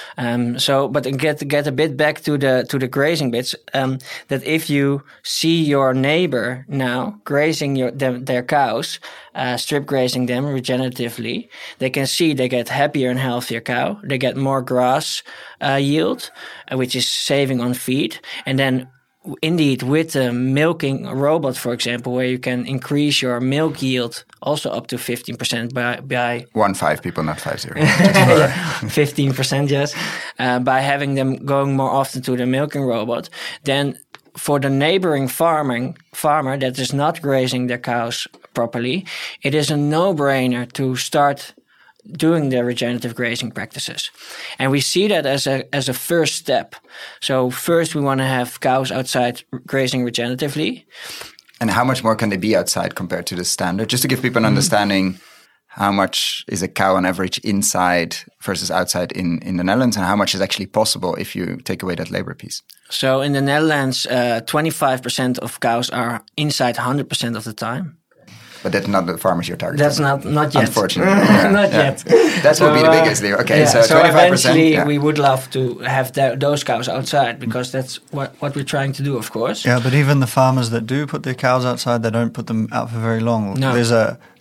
But to get a bit back to the grazing bits, that if you see your neighbor now grazing their cows, strip grazing them regeneratively, they can see they get happier and healthier cow. They get more grass yield, which is saving on feed. And then indeed with the milking robot, for example, where you can increase your milk yield also up to 15% by 15 people, not 50. 15%, yes. By having them going more often to the milking robot, then for the neighboring farmer that is not grazing their cows properly, it is a no-brainer to start doing the regenerative grazing practices. And we see that as a first step. So first we want to have cows outside grazing regeneratively. And how much more can they be outside compared to the standard? Just to give people an understanding, how much is a cow on average inside versus outside in the Netherlands, and how much is actually possible if you take away that labor piece? So in the Netherlands, 25% of cows are inside 100% of the time. But that's not the farmers you're targeting. That's not yet. Unfortunately. Not yet. That would be the biggest there. Okay, so 25%. Eventually we would love to have those cows outside, because that's what we're trying to do, of course. Yeah, but even the farmers that do put their cows outside, they don't put them out for very long. No. There's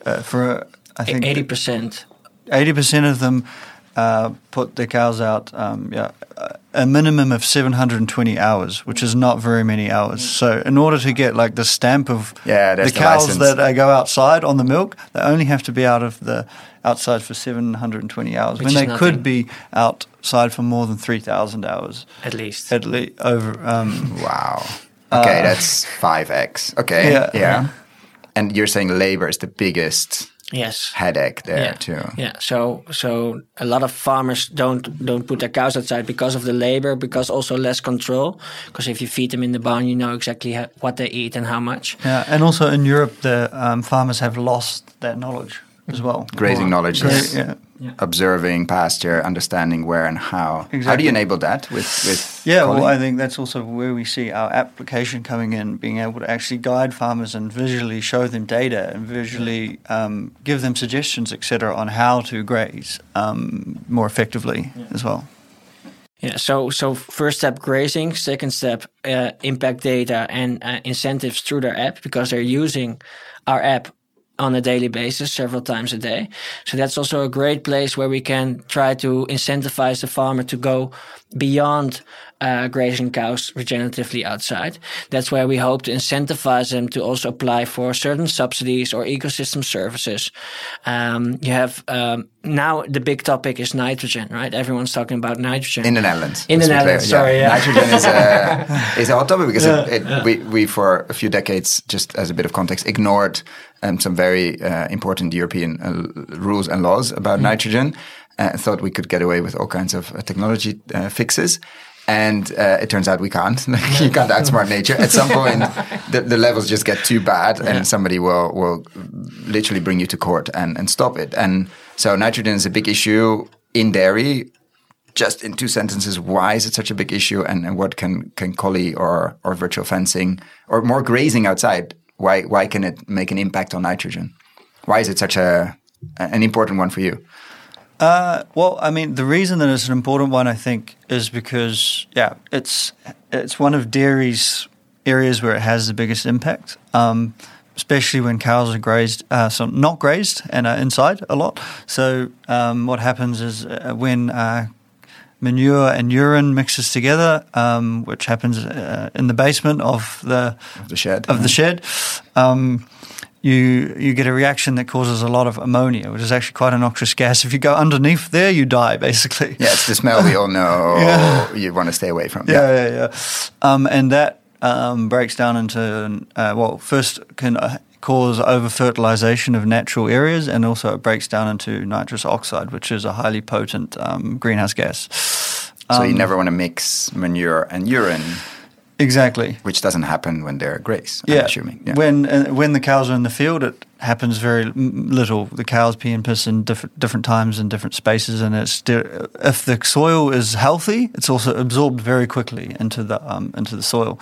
I think 80%. 80% of them put their cows out, a minimum of 720 hours, which is not very many hours. So in order to get like the stamp of the cows that go outside on the milk, they only have to be outside for 720 hours, which when they could be outside for more than 3,000 hours. At least. Over. Wow. Okay, that's 5x. Okay, yeah. And you're saying labor is the biggest headache there too. Yeah. So a lot of farmers don't put their cows outside because of the labor, because also less control. Because if you feed them in the barn, you know exactly what they eat and how much. Yeah, and also in Europe, the farmers have lost that knowledge. as well. Grazing knowledge is yeah. observing pasture, understanding where and how. Exactly. How do you enable that with Yeah, Collie? well, I think that's also where we see our application coming in, being able to actually guide farmers and visually show them data and visually give them suggestions, etc., on how to graze more effectively as well. Yeah, so first step grazing, second step impact data and incentives through their app, because they're using our app on a daily basis, several times a day. So that's also a great place where we can try to incentivize the farmer to go beyond grazing cows regeneratively outside. That's where we hope to incentivize them to also apply for certain subsidies or ecosystem services. You have now the big topic is nitrogen, right? Everyone's talking about nitrogen. In the Netherlands. In the Netherlands, sorry. Yeah. Nitrogen is a hot topic because we for a few decades, just as a bit of context, ignored some very important European rules and laws about nitrogen. Thought we could get away with all kinds of technology fixes. And it turns out we can't. You can't outsmart nature. At some point, the levels just get too bad, and somebody will literally bring you to court and stop it. And so nitrogen is a big issue in dairy. Just in 2 sentences, why is it such a big issue, and what can Collie or virtual fencing or more grazing outside? Why can it make an impact on nitrogen? Why is it such an important one for you? Well, I mean, the reason that it's an important one, I think, is because, it's one of dairy's areas where it has the biggest impact, especially when cows are grazed, not grazed and are inside a lot. So what happens is when manure and urine mixes together, which happens in the basement of the shed. You get a reaction that causes a lot of ammonia, which is actually quite a noxious gas. If you go underneath there, you die, basically. Yeah, it's the smell we all know you want to stay away from. Yeah. And that breaks down into, first can cause over-fertilization of natural areas, and also it breaks down into nitrous oxide, which is a highly potent greenhouse gas. So you never want to mix manure and urine. Exactly. Which doesn't happen when they're grazed, I'm assuming. Yeah. When the cows are in the field, it happens very little. The cows pee and piss in different times in different spaces, and if the soil is healthy, it's also absorbed very quickly into the soil.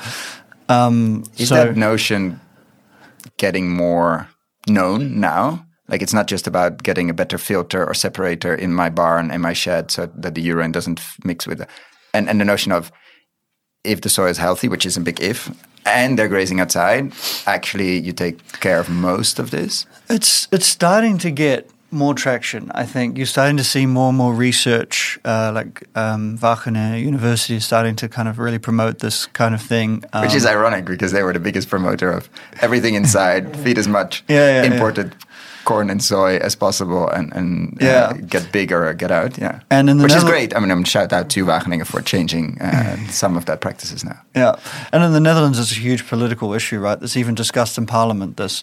Is that notion getting more known now? Like, it's not just about getting a better filter or separator in my barn, in my shed, so that the urine doesn't mix with it. And the notion of, if the soil is healthy, which is a big if, and they're grazing outside, actually you take care of most of this? It's starting to get more traction, I think. You're starting to see more and more research, Wageningen University is starting to kind of really promote this kind of thing. Which is ironic, because they were the biggest promoter of everything inside, feed as much imported corn and soy as possible, and get big or get out. Yeah, and which is great. I mean, I'm shout out to Wageningen for changing some of that practices now. Yeah, and in the Netherlands, it's a huge political issue, right? That's even discussed in Parliament. There's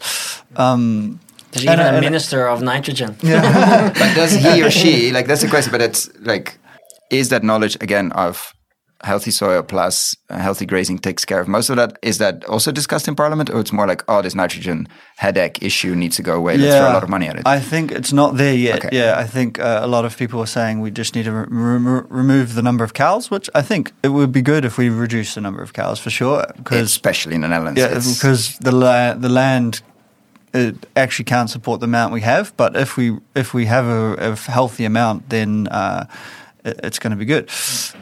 even a minister of nitrogen. Yeah, but does he or she, like, that's the question? But it's like, is that knowledge again of healthy soil plus healthy grazing takes care of most of that? Is that also discussed in Parliament, or it's more like, this nitrogen headache issue needs to go away, let's throw a lot of money at it? I think it's not there yet. Okay. Yeah, I think a lot of people are saying we just need to remove the number of cows, which I think it would be good if we reduce the number of cows for sure. Especially in the Netherlands. Yeah, because the land it actually can't support the amount we have, but if we have a healthy amount, then it's going to be good.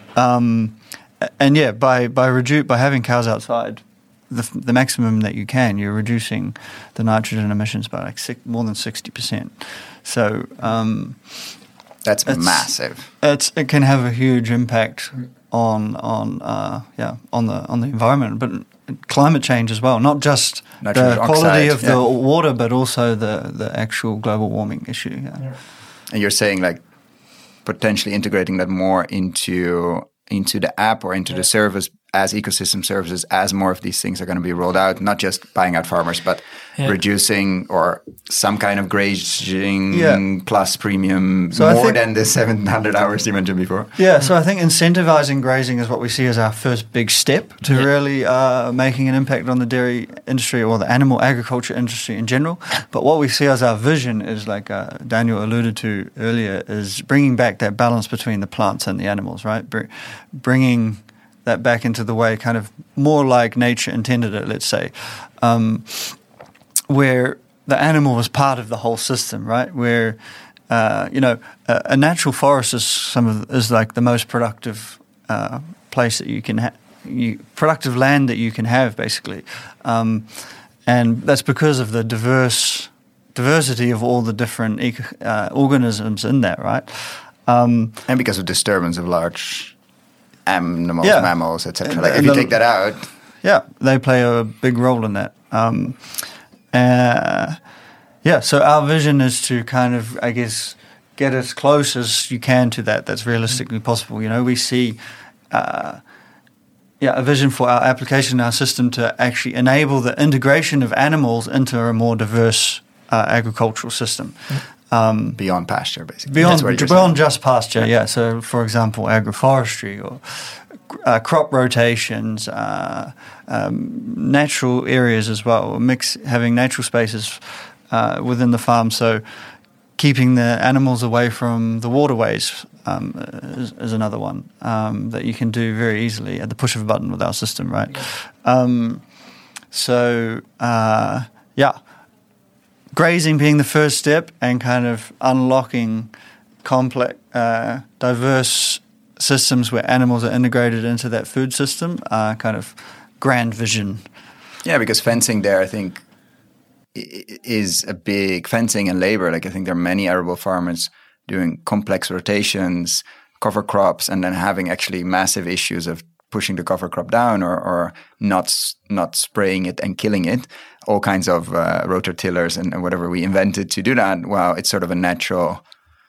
And by having cows outside, the maximum that you can, you're reducing the nitrogen emissions by more than 60%. So that's massive. It can have a huge impact on the environment, but climate change as well. Not just the quality of the water, but also the actual global warming issue. Yeah. And you're saying, like, potentially integrating that more into the app or into the service as ecosystem services, as more of these things are going to be rolled out, not just buying out farmers, but reducing or some kind of grazing plus premium more than the 700 hours you mentioned before. Yeah, so I think incentivizing grazing is what we see as our first big step to really making an impact on the dairy industry or the animal agriculture industry in general. But what we see as our vision is, like Daniel alluded to earlier, is bringing back that balance between the plants and the animals, right? Bringing that back into the way, kind of more like nature intended it, let's say, where the animal was part of the whole system, right? Where, a natural forest is like the most productive place that you can productive land that you can have, basically. And that's because of the diversity of all the different organisms in that, right? And because of disturbance of large animals, mammals, etc. Like if you take that out, they play a big role in that. So our vision is to kind of, I guess, get as close as you can to that. That's realistically possible. You know, we see, a vision for our application, our system, to actually enable the integration of animals into a more diverse agricultural system. Beyond pasture, basically. Beyond just pasture, yeah. So, for example, agroforestry or crop rotations, natural areas as well, having natural spaces within the farm. So, keeping the animals away from the waterways is another one that you can do very easily at the push of a button with our system, right? Grazing being the first step and kind of unlocking complex, diverse systems where animals are integrated into that food system, kind of grand vision. Yeah, because fencing there, I think, is a big fencing and labor. Like I think there are many arable farmers doing complex rotations, cover crops, and then having actually massive issues of pushing the cover crop down or not spraying it and killing it. All kinds of rototillers and whatever we invented to do that. Well, it's sort of a natural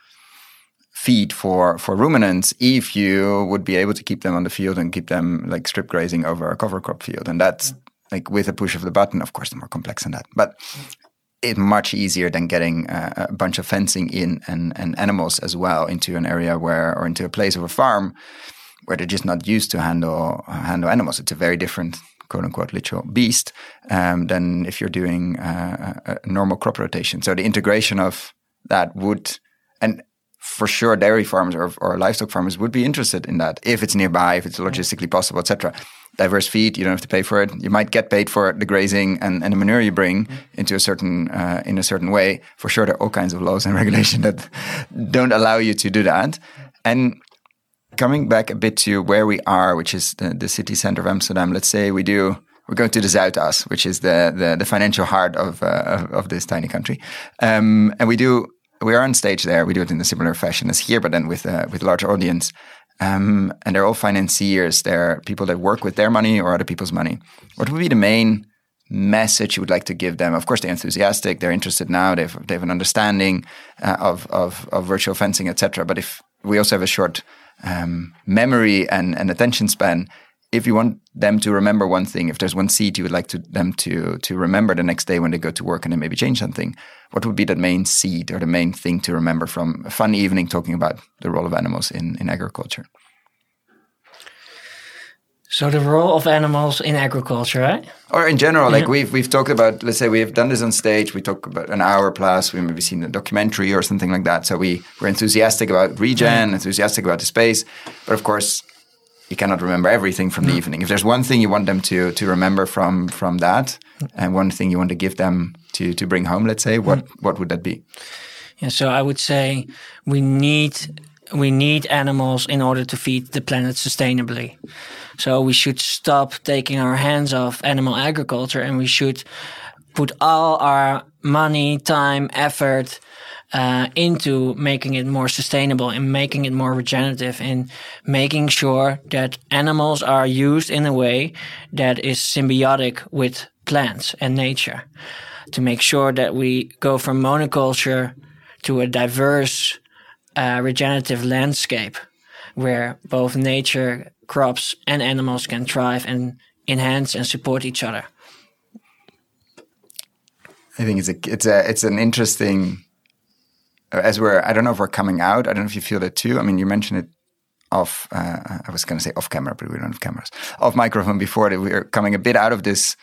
feed for ruminants if you would be able to keep them on the field and keep them like strip grazing over a cover crop field. And that's like with a push of the button, of course, more complex than that. But it's much easier than getting a bunch of fencing in and animals as well into an area or into a place of a farm where they're just not used to handle animals. It's a very different, quote-unquote, literal beast than if you're doing a normal crop rotation. So the integration of that would, and for sure dairy farms or livestock farmers would be interested in that if it's nearby, if it's logistically possible, etc. Diverse feed, you don't have to pay for it. You might get paid for the grazing and the manure you bring into a certain in a certain way. For sure, there are all kinds of laws and regulation that don't allow you to do that. And coming back a bit to where we are, which is the city center of Amsterdam. Let's say we're going to the Zuidas, which is the financial heart of this tiny country, and we are on stage there. We do it in a similar fashion as here, but then with a large audience. And they're all financiers. They're people that work with their money or other people's money. What would be the main message you would like to give them? Of course, they're enthusiastic. They're interested now. They have an understanding of virtual fencing, etc. But if we also have a short memory and attention span, if you want them to remember one thing, if there's one seed you would like them to remember the next day when they go to work and they maybe change something, what would be the main seed or the main thing to remember from a fun evening talking about the role of animals in agriculture? So the role of animals in agriculture, right? Or in general, like we've talked about, let's say we have done this on stage, we talk about an hour plus, we maybe seen a documentary or something like that. So we're enthusiastic about regen, enthusiastic about the space, but of course, you cannot remember everything from the evening. If there's one thing you want them to remember from that, and one thing you want to give them to bring home, let's say, what would that be? Yeah, so I would say we need animals in order to feed the planet sustainably. So we should stop taking our hands off animal agriculture, and we should put all our money, time, effort into making it more sustainable and making it more regenerative and making sure that animals are used in a way that is symbiotic with plants and nature, to make sure that we go from monoculture to a diverse regenerative landscape where both nature crops and animals can thrive and enhance and support each other. I think it's an interesting. I don't know if we're coming out. I don't know if you feel that too. I mean, you mentioned it off. I was going to say off camera, but we don't have cameras. Off microphone before that, we are coming a bit out of this.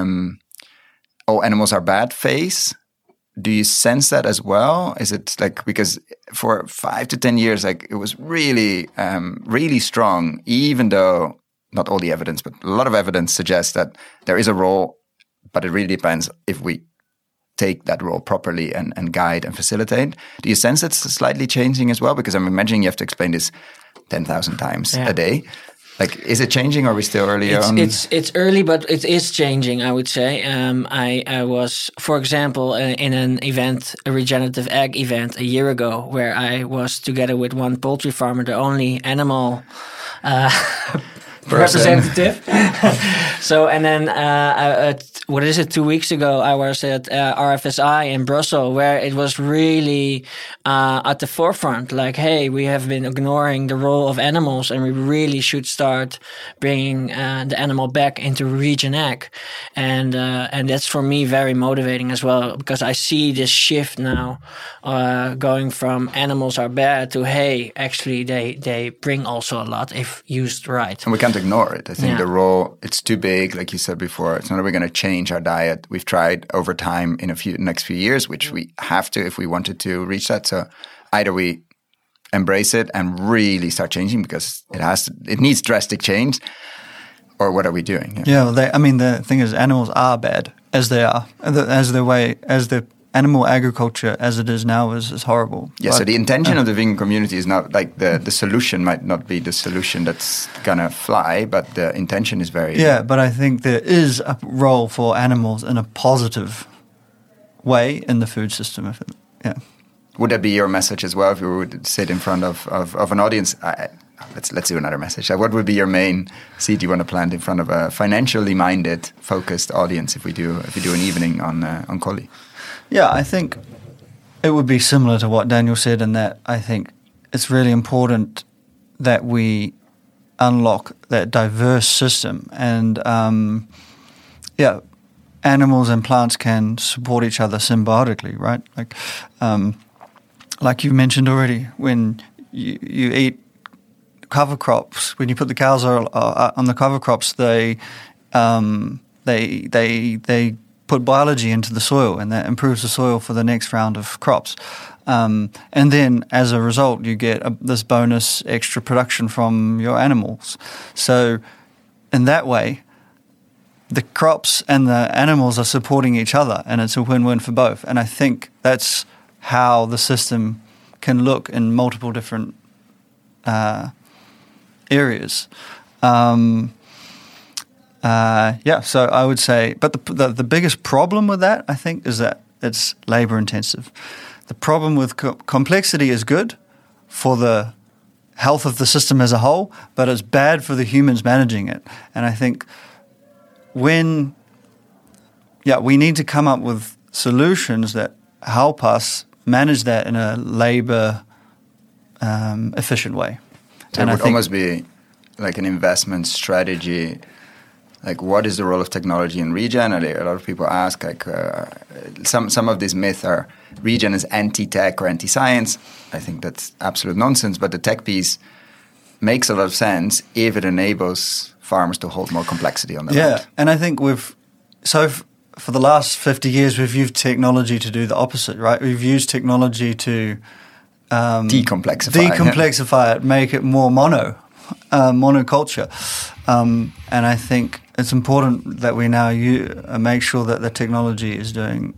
Animals are bad phase. Do you sense that as well? Is it like, because for 5 to 10 years, like it was really, really strong, even though not all the evidence, but a lot of evidence suggests that there is a role, but it really depends if we take that role properly and guide and facilitate. Do you sense it's slightly changing as well? Because I'm imagining you have to explain this 10,000 times a day. Like, is it changing, or are we still early on? It's early, but it is changing, I would say. I was, for example, in an event, a regenerative egg event a year ago, where I was together with one poultry farmer, the only animal representative. So, and then, 2 weeks ago, I was at RFSI in Brussels, where it was really at the forefront. Like, hey, we have been ignoring the role of animals, and we really should start bringing the animal back into Regen Ag. And that's for me very motivating as well, because I see this shift now, going from animals are bad to, hey, actually they bring also a lot if used right. And we can't ignore it. I think the role, it's too big, like you said before. It's not that we're going to change our diet. We've tried over time in next few years, which we have to if we wanted to reach that. So either we embrace it and really start changing, because it needs drastic change, or what are we doing? The thing is, animals are bad as they are, as the animal agriculture as it is now is horrible. Yeah, so the intention of the vegan community is not like the solution might not be the solution that's gonna fly, but the intention is very... Yeah, but I think there is a role for animals in a positive way in the food system. Would that be your message as well if you would sit in front of an audience? Let's do another message. What would be your main seed you want to plant in front of a financially minded, focused audience if you do an evening on Collie? Yeah, I think it would be similar to what Daniel said, in that I think it's really important that we unlock that diverse system, and animals and plants can support each other symbiotically, right? Like you mentioned already, when you eat cover crops, when you put the cows on the cover crops, they put biology into the soil, and that improves the soil for the next round of crops. And then, as a result, you get this bonus extra production from your animals. So, in that way, the crops and the animals are supporting each other, and it's a win-win for both. And I think that's how the system can look in multiple different areas. So I would say, but the biggest problem with that, I think, is that it's labor intensive. The problem with complexity is good for the health of the system as a whole, but it's bad for the humans managing it. And I think we need to come up with solutions that help us manage that in a labor efficient way. So it would almost be like an investment strategy. Like, what is the role of technology in regen? A lot of people ask, like, some of these myths are regen is anti-tech or anti-science. I think that's absolute nonsense, but the tech piece makes a lot of sense if it enables farmers to hold more complexity on their land. Yeah, and I think for the last 50 years, we've used technology to do the opposite, right? We've used technology to decomplexify it, make it more monoculture. And I think it's important that we now make sure that the technology is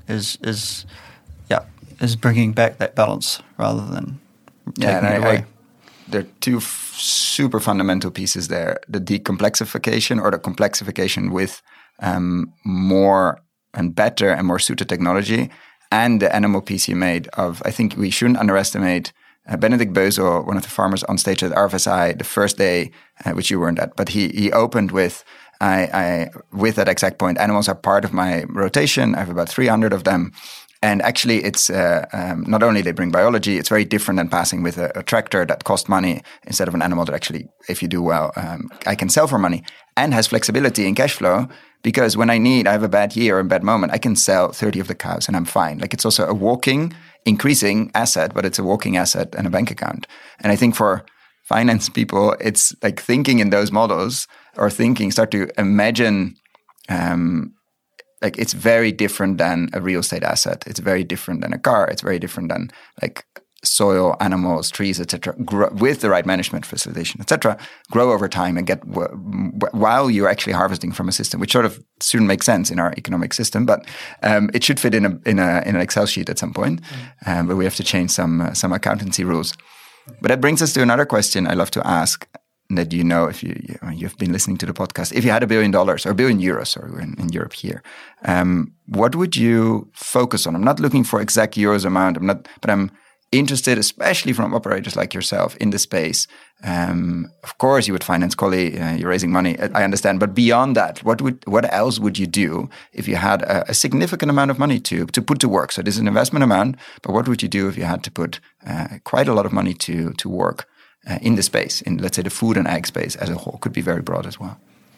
bringing back that balance rather than taking it away. There are two super fundamental pieces there: the decomplexification, or the complexification with more and better and more suited technology, and the animal piece you made of. I think we shouldn't underestimate. Benedict Beuzel, one of the farmers on stage at RFSI, the first day, which you weren't at, but he opened with, with that exact point: animals are part of my rotation. I have about 300 of them, And actually, it's not only they bring biology, it's very different than passing with a tractor that costs money instead of an animal that actually, if you do well, I can sell for money and has flexibility in cash flow. Because when I have a bad year or a bad moment, I can sell 30 of the cows and I'm fine. Like it's also a walking, increasing asset, but it's a walking asset and a bank account. And I think for finance people, it's like thinking in those models or start to imagine, like it's very different than a real estate asset. It's very different than a car. It's very different than like soil, animals, trees, etc. With the right management, facilitation, etc. Grow over time and get while you're actually harvesting from a system, which sort of shouldn't make sense in our economic system, but it should fit in an Excel sheet at some point. But we have to change some accountancy rules. But that brings us to another question I love to ask. That if you've been listening to the podcast, if you had $1 billion or €1 billion, or in Europe here, what would you focus on? I'm not looking for exact euros amount. But I'm interested, especially from operators like yourself in the space. Of course, you would finance Collie. You're raising money. I understand. But beyond that, what else would you do if you had a significant amount of money to put to work? So this is an investment amount, but what would you do if you had to put quite a lot of money to work? In the space, in let's say the food and ag space as a whole, could be very broad as well.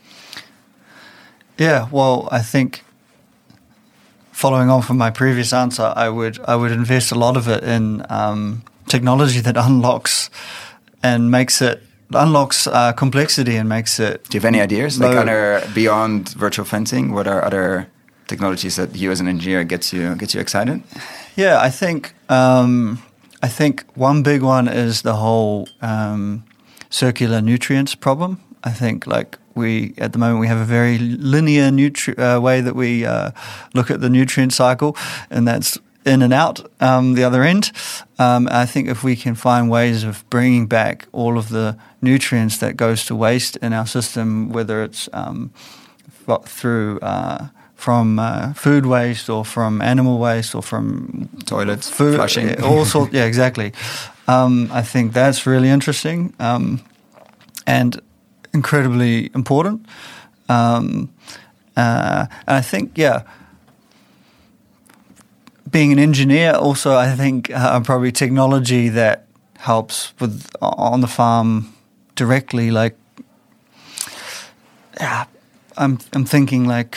Yeah, well, I think following on from my previous answer, I would invest a lot of it in technology that unlocks complexity and makes it. Do you have any ideas? Like other beyond virtual fencing, what are other technologies that you as an engineer gets you excited? Yeah, I think one big one is the whole circular nutrients problem. I think at the moment we have a very linear way that we look at the nutrient cycle, and that's in and out the other end. I think if we can find ways of bringing back all of the nutrients that goes to waste in our system, whether it's through from food waste or from animal waste or from toilets, food, flushing, all sorts. Yeah, exactly. I think that's really interesting and incredibly important. And I think, being an engineer, also, I think probably technology that helps with on the farm directly. Like, I'm thinking like.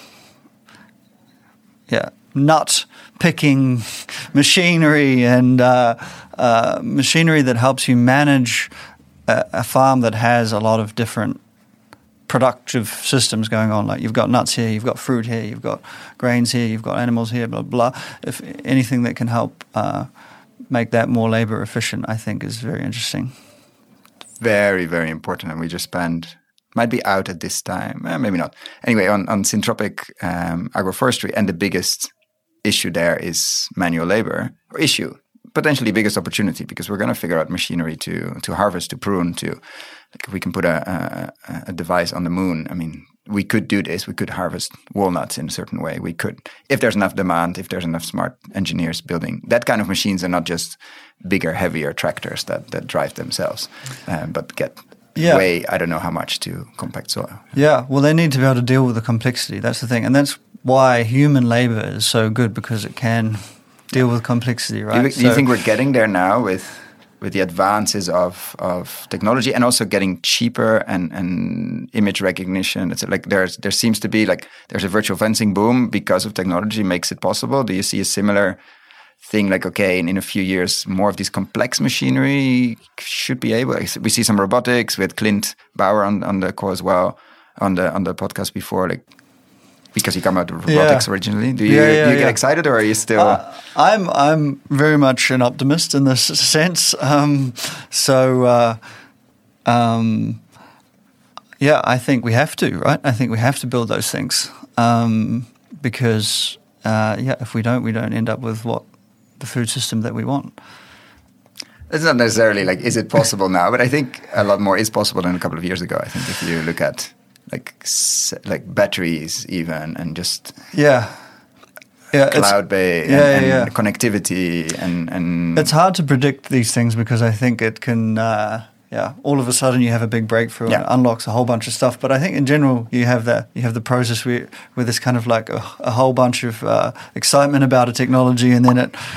Yeah, nut picking machinery and machinery that helps you manage a farm that has a lot of different productive systems going on. Like you've got nuts here, you've got fruit here, you've got grains here, you've got animals here, blah, blah. If anything that can help make that more labor efficient, I think is very interesting. Very, very important. And we just might be out at this time, maybe not. Anyway, on syntropic agroforestry, and the biggest issue there is manual labor, or potentially biggest opportunity, because we're going to figure out machinery to harvest, to prune, if we can put a device on the moon. I mean, we could do this. We could harvest walnuts in a certain way. We could, if there's enough demand, if there's enough smart engineers building that kind of machines, and not just bigger, heavier tractors that drive themselves, but get weigh I don't know how much to compact soil. Yeah, well, they need to be able to deal with the complexity. That's the thing, and that's why human labor is so good, because it can deal with complexity, right? Do you think we're getting there now with the advances of technology, and also getting cheaper and image recognition? It's like there seems to be there's a virtual fencing boom because of technology makes it possible. Do you see a similar thing, like, okay, in a few years, more of this complex machinery should be able. We see some robotics. We had Clint Bauer on the call as well, on the podcast before, because you come out of robotics originally. Do you get excited, or are you still? I'm very much an optimist in this sense. I think we have to, right? I think we have to build those things because if we don't end up with the food system that we want. It's not necessarily is it possible now, but I think a lot more is possible than a couple of years ago. I think if you look at like batteries even, and just cloud-based connectivity and it's hard to predict these things, because I think it can all of a sudden you have a big breakthrough and it unlocks a whole bunch of stuff. But I think in general you have the process where there's kind of like a whole bunch of excitement about a technology, and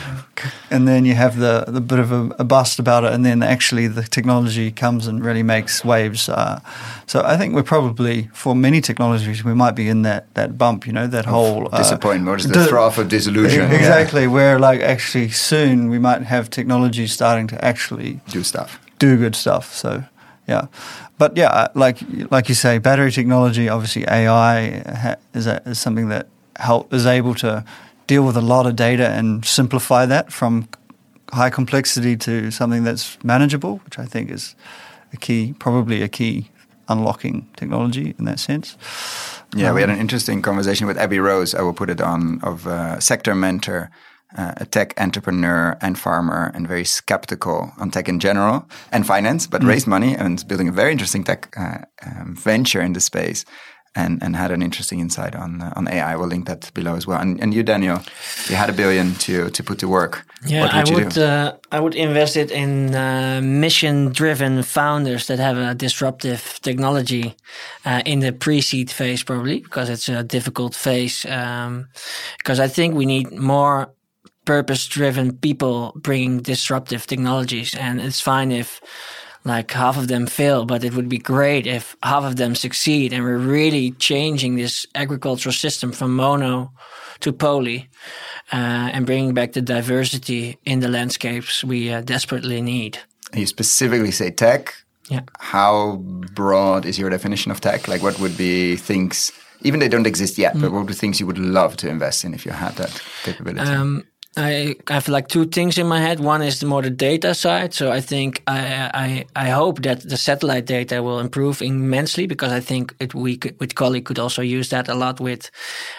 then you have the bit of a bust about it, and then actually the technology comes and really makes waves. So I think we're probably, for many technologies, we might be in that bump, that whole disappointment, or the trough of disillusion. Exactly, where like actually soon we might have technology starting to actually do good stuff. So yeah, but yeah, like you say, battery technology, obviously AI is something that is able to deal with a lot of data and simplify that from high complexity to something that's manageable, which I think is probably a key unlocking technology in that sense. Yeah, we had an interesting conversation with Abby Rose, I will put it on, of a sector mentor, a tech entrepreneur and farmer, and very skeptical on tech in general and finance, but raised money and is building a very interesting tech venture in the space. And had an interesting insight on AI. We'll link that below as well. And you, Daniel, you had $1 billion to put to work. Yeah, what would you do? I would invest it in mission-driven founders that have a disruptive technology in the pre-seed phase, probably, because it's a difficult phase. Because I think we need more purpose-driven people bringing disruptive technologies, and it's fine if like half of them fail, but it would be great if half of them succeed, and we're really changing this agricultural system from mono to poly, and bringing back the diversity in the landscapes we desperately need. You specifically say tech. Yeah. How broad is your definition of tech? Like, what would be things, even they don't exist yet, but what would be things you would love to invest in if you had that capability? I have like two things in my head. One is more the data side. So I think I hope that the satellite data will improve immensely, because I think with Collie could also use that a lot with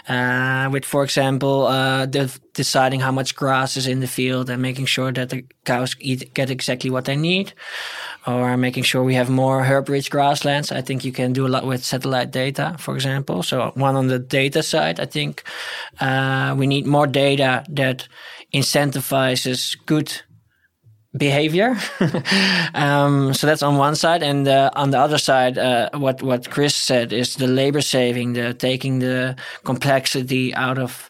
for example, deciding how much grass is in the field and making sure that the cows get exactly what they need, or making sure we have more herb-rich grasslands. I think you can do a lot with satellite data, for example. So one on the data side, I think we need more data that incentivizes good behavior. So that's on one side, and on the other side, what Chris said is the labor saving, taking the complexity out of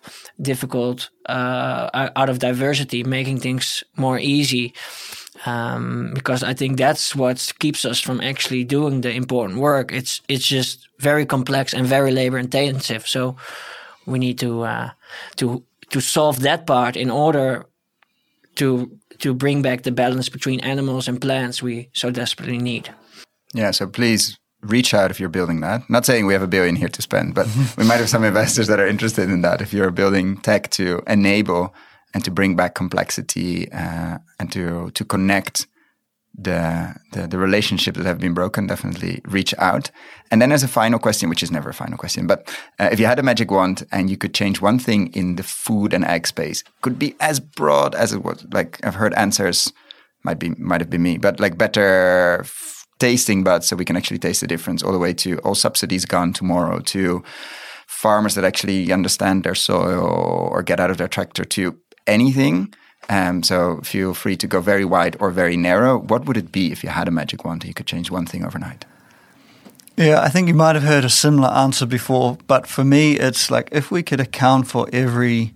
out of diversity, making things more easy. Because I think that's what keeps us from actually doing the important work. It's just very complex and very labor intensive. So we need to solve that part in order to bring back the balance between animals and plants we so desperately need. Yeah, so please reach out if you're building that. Not saying we have $1 billion here to spend, but we might have some investors that are interested in that. If you're building tech to enable and to bring back complexity and to connect the relationships that have been broken, definitely reach out. And then as a final question, which is never a final question, but if you had a magic wand and you could change one thing in the food and ag space, could be as broad as it was. Like, I've heard answers, might have been me, but like better tasting buds so we can actually taste the difference, all the way to all subsidies gone tomorrow, to farmers that actually understand their soil or get out of their tractor, to anything. So feel free to go very wide or very narrow. What would it be if you had a magic wand and you could change one thing overnight? Yeah, I think you might have heard a similar answer before, but for me, it's like if we could account for every,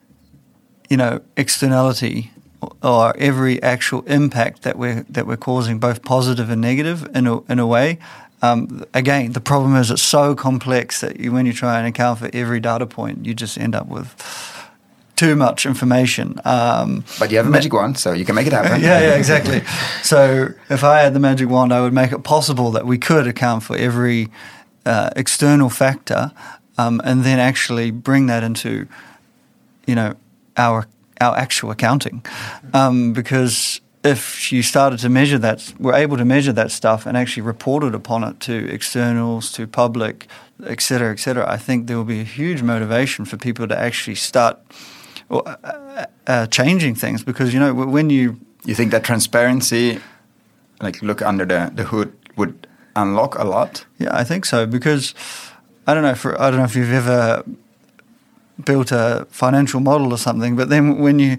externality or every actual impact that we're causing, both positive and negative, in a way. Again, the problem is it's so complex that when you try and account for every data point, you just end up with too much information. But you have a magic wand, so you can make it happen. Yeah, exactly. So if I had the magic wand, I would make it possible that we could account for every external factor, and then actually bring that into, our actual accounting. Because if you started to measure that, we're able to measure that stuff and actually reported upon it to externals, to public, et cetera, I think there will be a huge motivation for people to actually start changing things. Because, when you think that transparency, like look under the hood, would unlock a lot? Yeah, I think so. Because I don't know if you've ever built a financial model or something, but then when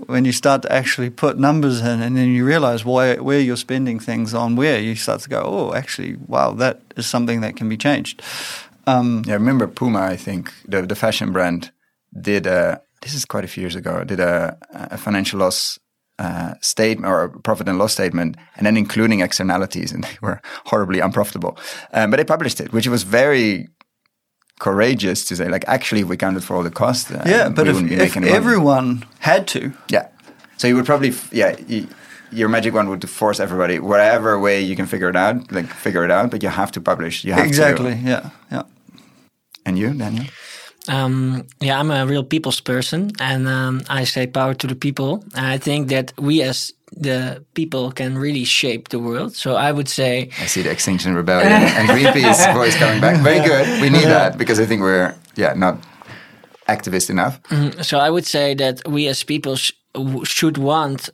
when you start to actually put numbers in, and then you realize where you're spending things on where, you start to go, oh, actually, wow, that is something that can be changed. I remember Puma, I think, the fashion brand, this is quite a few years ago, did a financial loss statement or a profit and loss statement, and then including externalities, and they were horribly unprofitable. But they published it, which was very courageous to say, like, actually, if we counted for all the costs, but if everyone had to. Yeah. So you would probably, your magic wand would force everybody, whatever way you can figure it out, but you have to publish. You have exactly, to. Yeah. And you, Daniel? I'm a real people's person, and I say power to the people. And I think that we as the people can really shape the world. So I would say... I see the Extinction Rebellion and Greenpeace voice coming back. Very good. We need that, because I think we're not activist enough. So I would say that we as people should want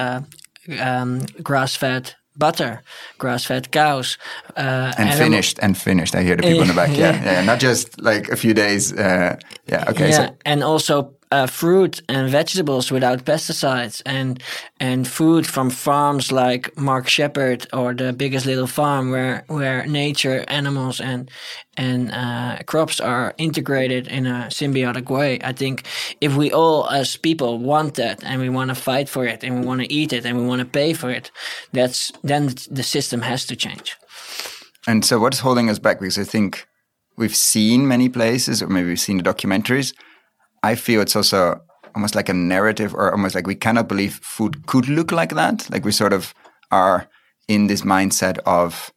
grass-fed butter, grass-fed cows. And finished. I hear the people in the back. Yeah. Not just like a few days. Okay. Yeah, and also fruit and vegetables without pesticides, and food from farms like Mark Shepard or the Biggest Little Farm, where nature, animals, and crops are integrated in a symbiotic way. I think if we all as people want that, and we want to fight for it, and we want to eat it, and we want to pay for it, then the system has to change. And so what's holding us back? Because I think we've seen many places, or maybe we've seen the documentaries. I feel it's also almost like a narrative, or almost like we cannot believe food could look like that. Like we sort of are in this mindset of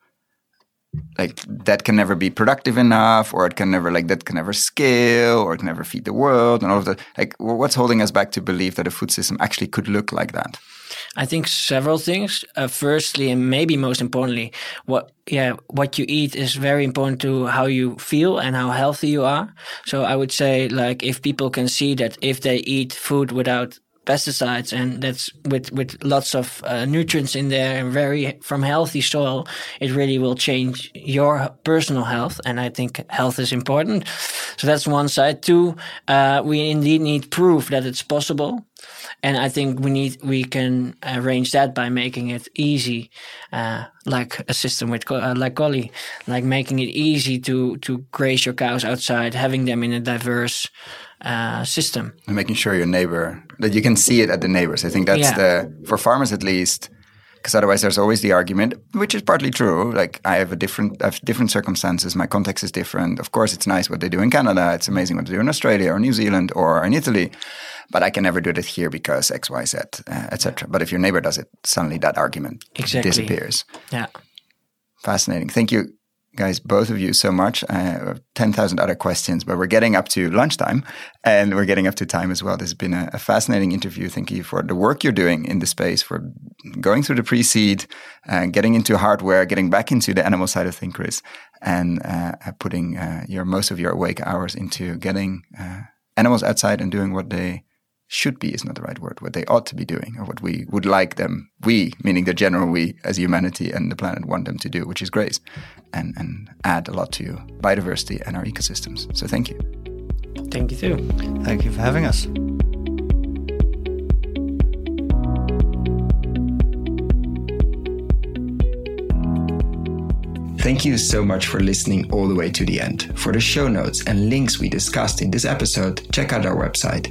like that can never be productive enough, or it can never that can never scale, or it can never feed the world, and all of that. Like, what's holding us back to believe that a food system actually could look like that? I think several things. Firstly, and maybe most importantly, what you eat is very important to how you feel and how healthy you are. So I would say, like, if people can see that if they eat food without pesticides, and that's with lots of nutrients in there, and from healthy soil, it really will change your personal health. And I think health is important. So that's one side. Two, we indeed need proof that it's possible. And I think we can arrange that by making it easy, like a system with like Collie, like making it easy to graze your cows outside, having them in a diverse system. And making sure your neighbor, that you can see it at the neighbors. I think that's for farmers at least, because otherwise there's always the argument, which is partly true. Like I have different circumstances. My context is different. Of course, it's nice what they do in Canada. It's amazing what they do in Australia or New Zealand or in Italy. But I can never do it here because X, Y, Z, etc. But if your neighbor does it, suddenly that argument disappears. Yeah. Fascinating. Thank you, guys, both of you, so much. 10,000 other questions, but we're getting up to lunchtime, and we're getting up to time as well. This has been a fascinating interview. Thank you for the work you're doing in the space, for going through the pre-seed, getting into hardware, getting back into the animal side of things, Chris, and putting most of your awake hours into getting animals outside and doing what they should be is not the right word, what they ought to be doing, or what we would like them, we, meaning the general we as humanity and the planet, want them to do, which is grace, and add a lot to biodiversity and our ecosystems. So thank you. Thank you too. Thank you for having us. Thank you so much for listening all the way to the end. For the show notes and links we discussed in this episode, check out our website,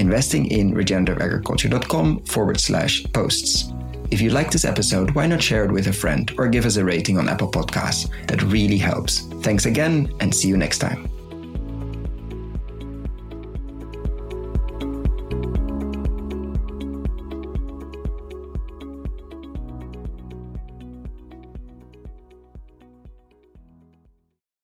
investinginregenerativeagriculture.com/posts. If you like this episode, why not share it with a friend or give us a rating on Apple Podcasts? That really helps. Thanks again, and see you next time.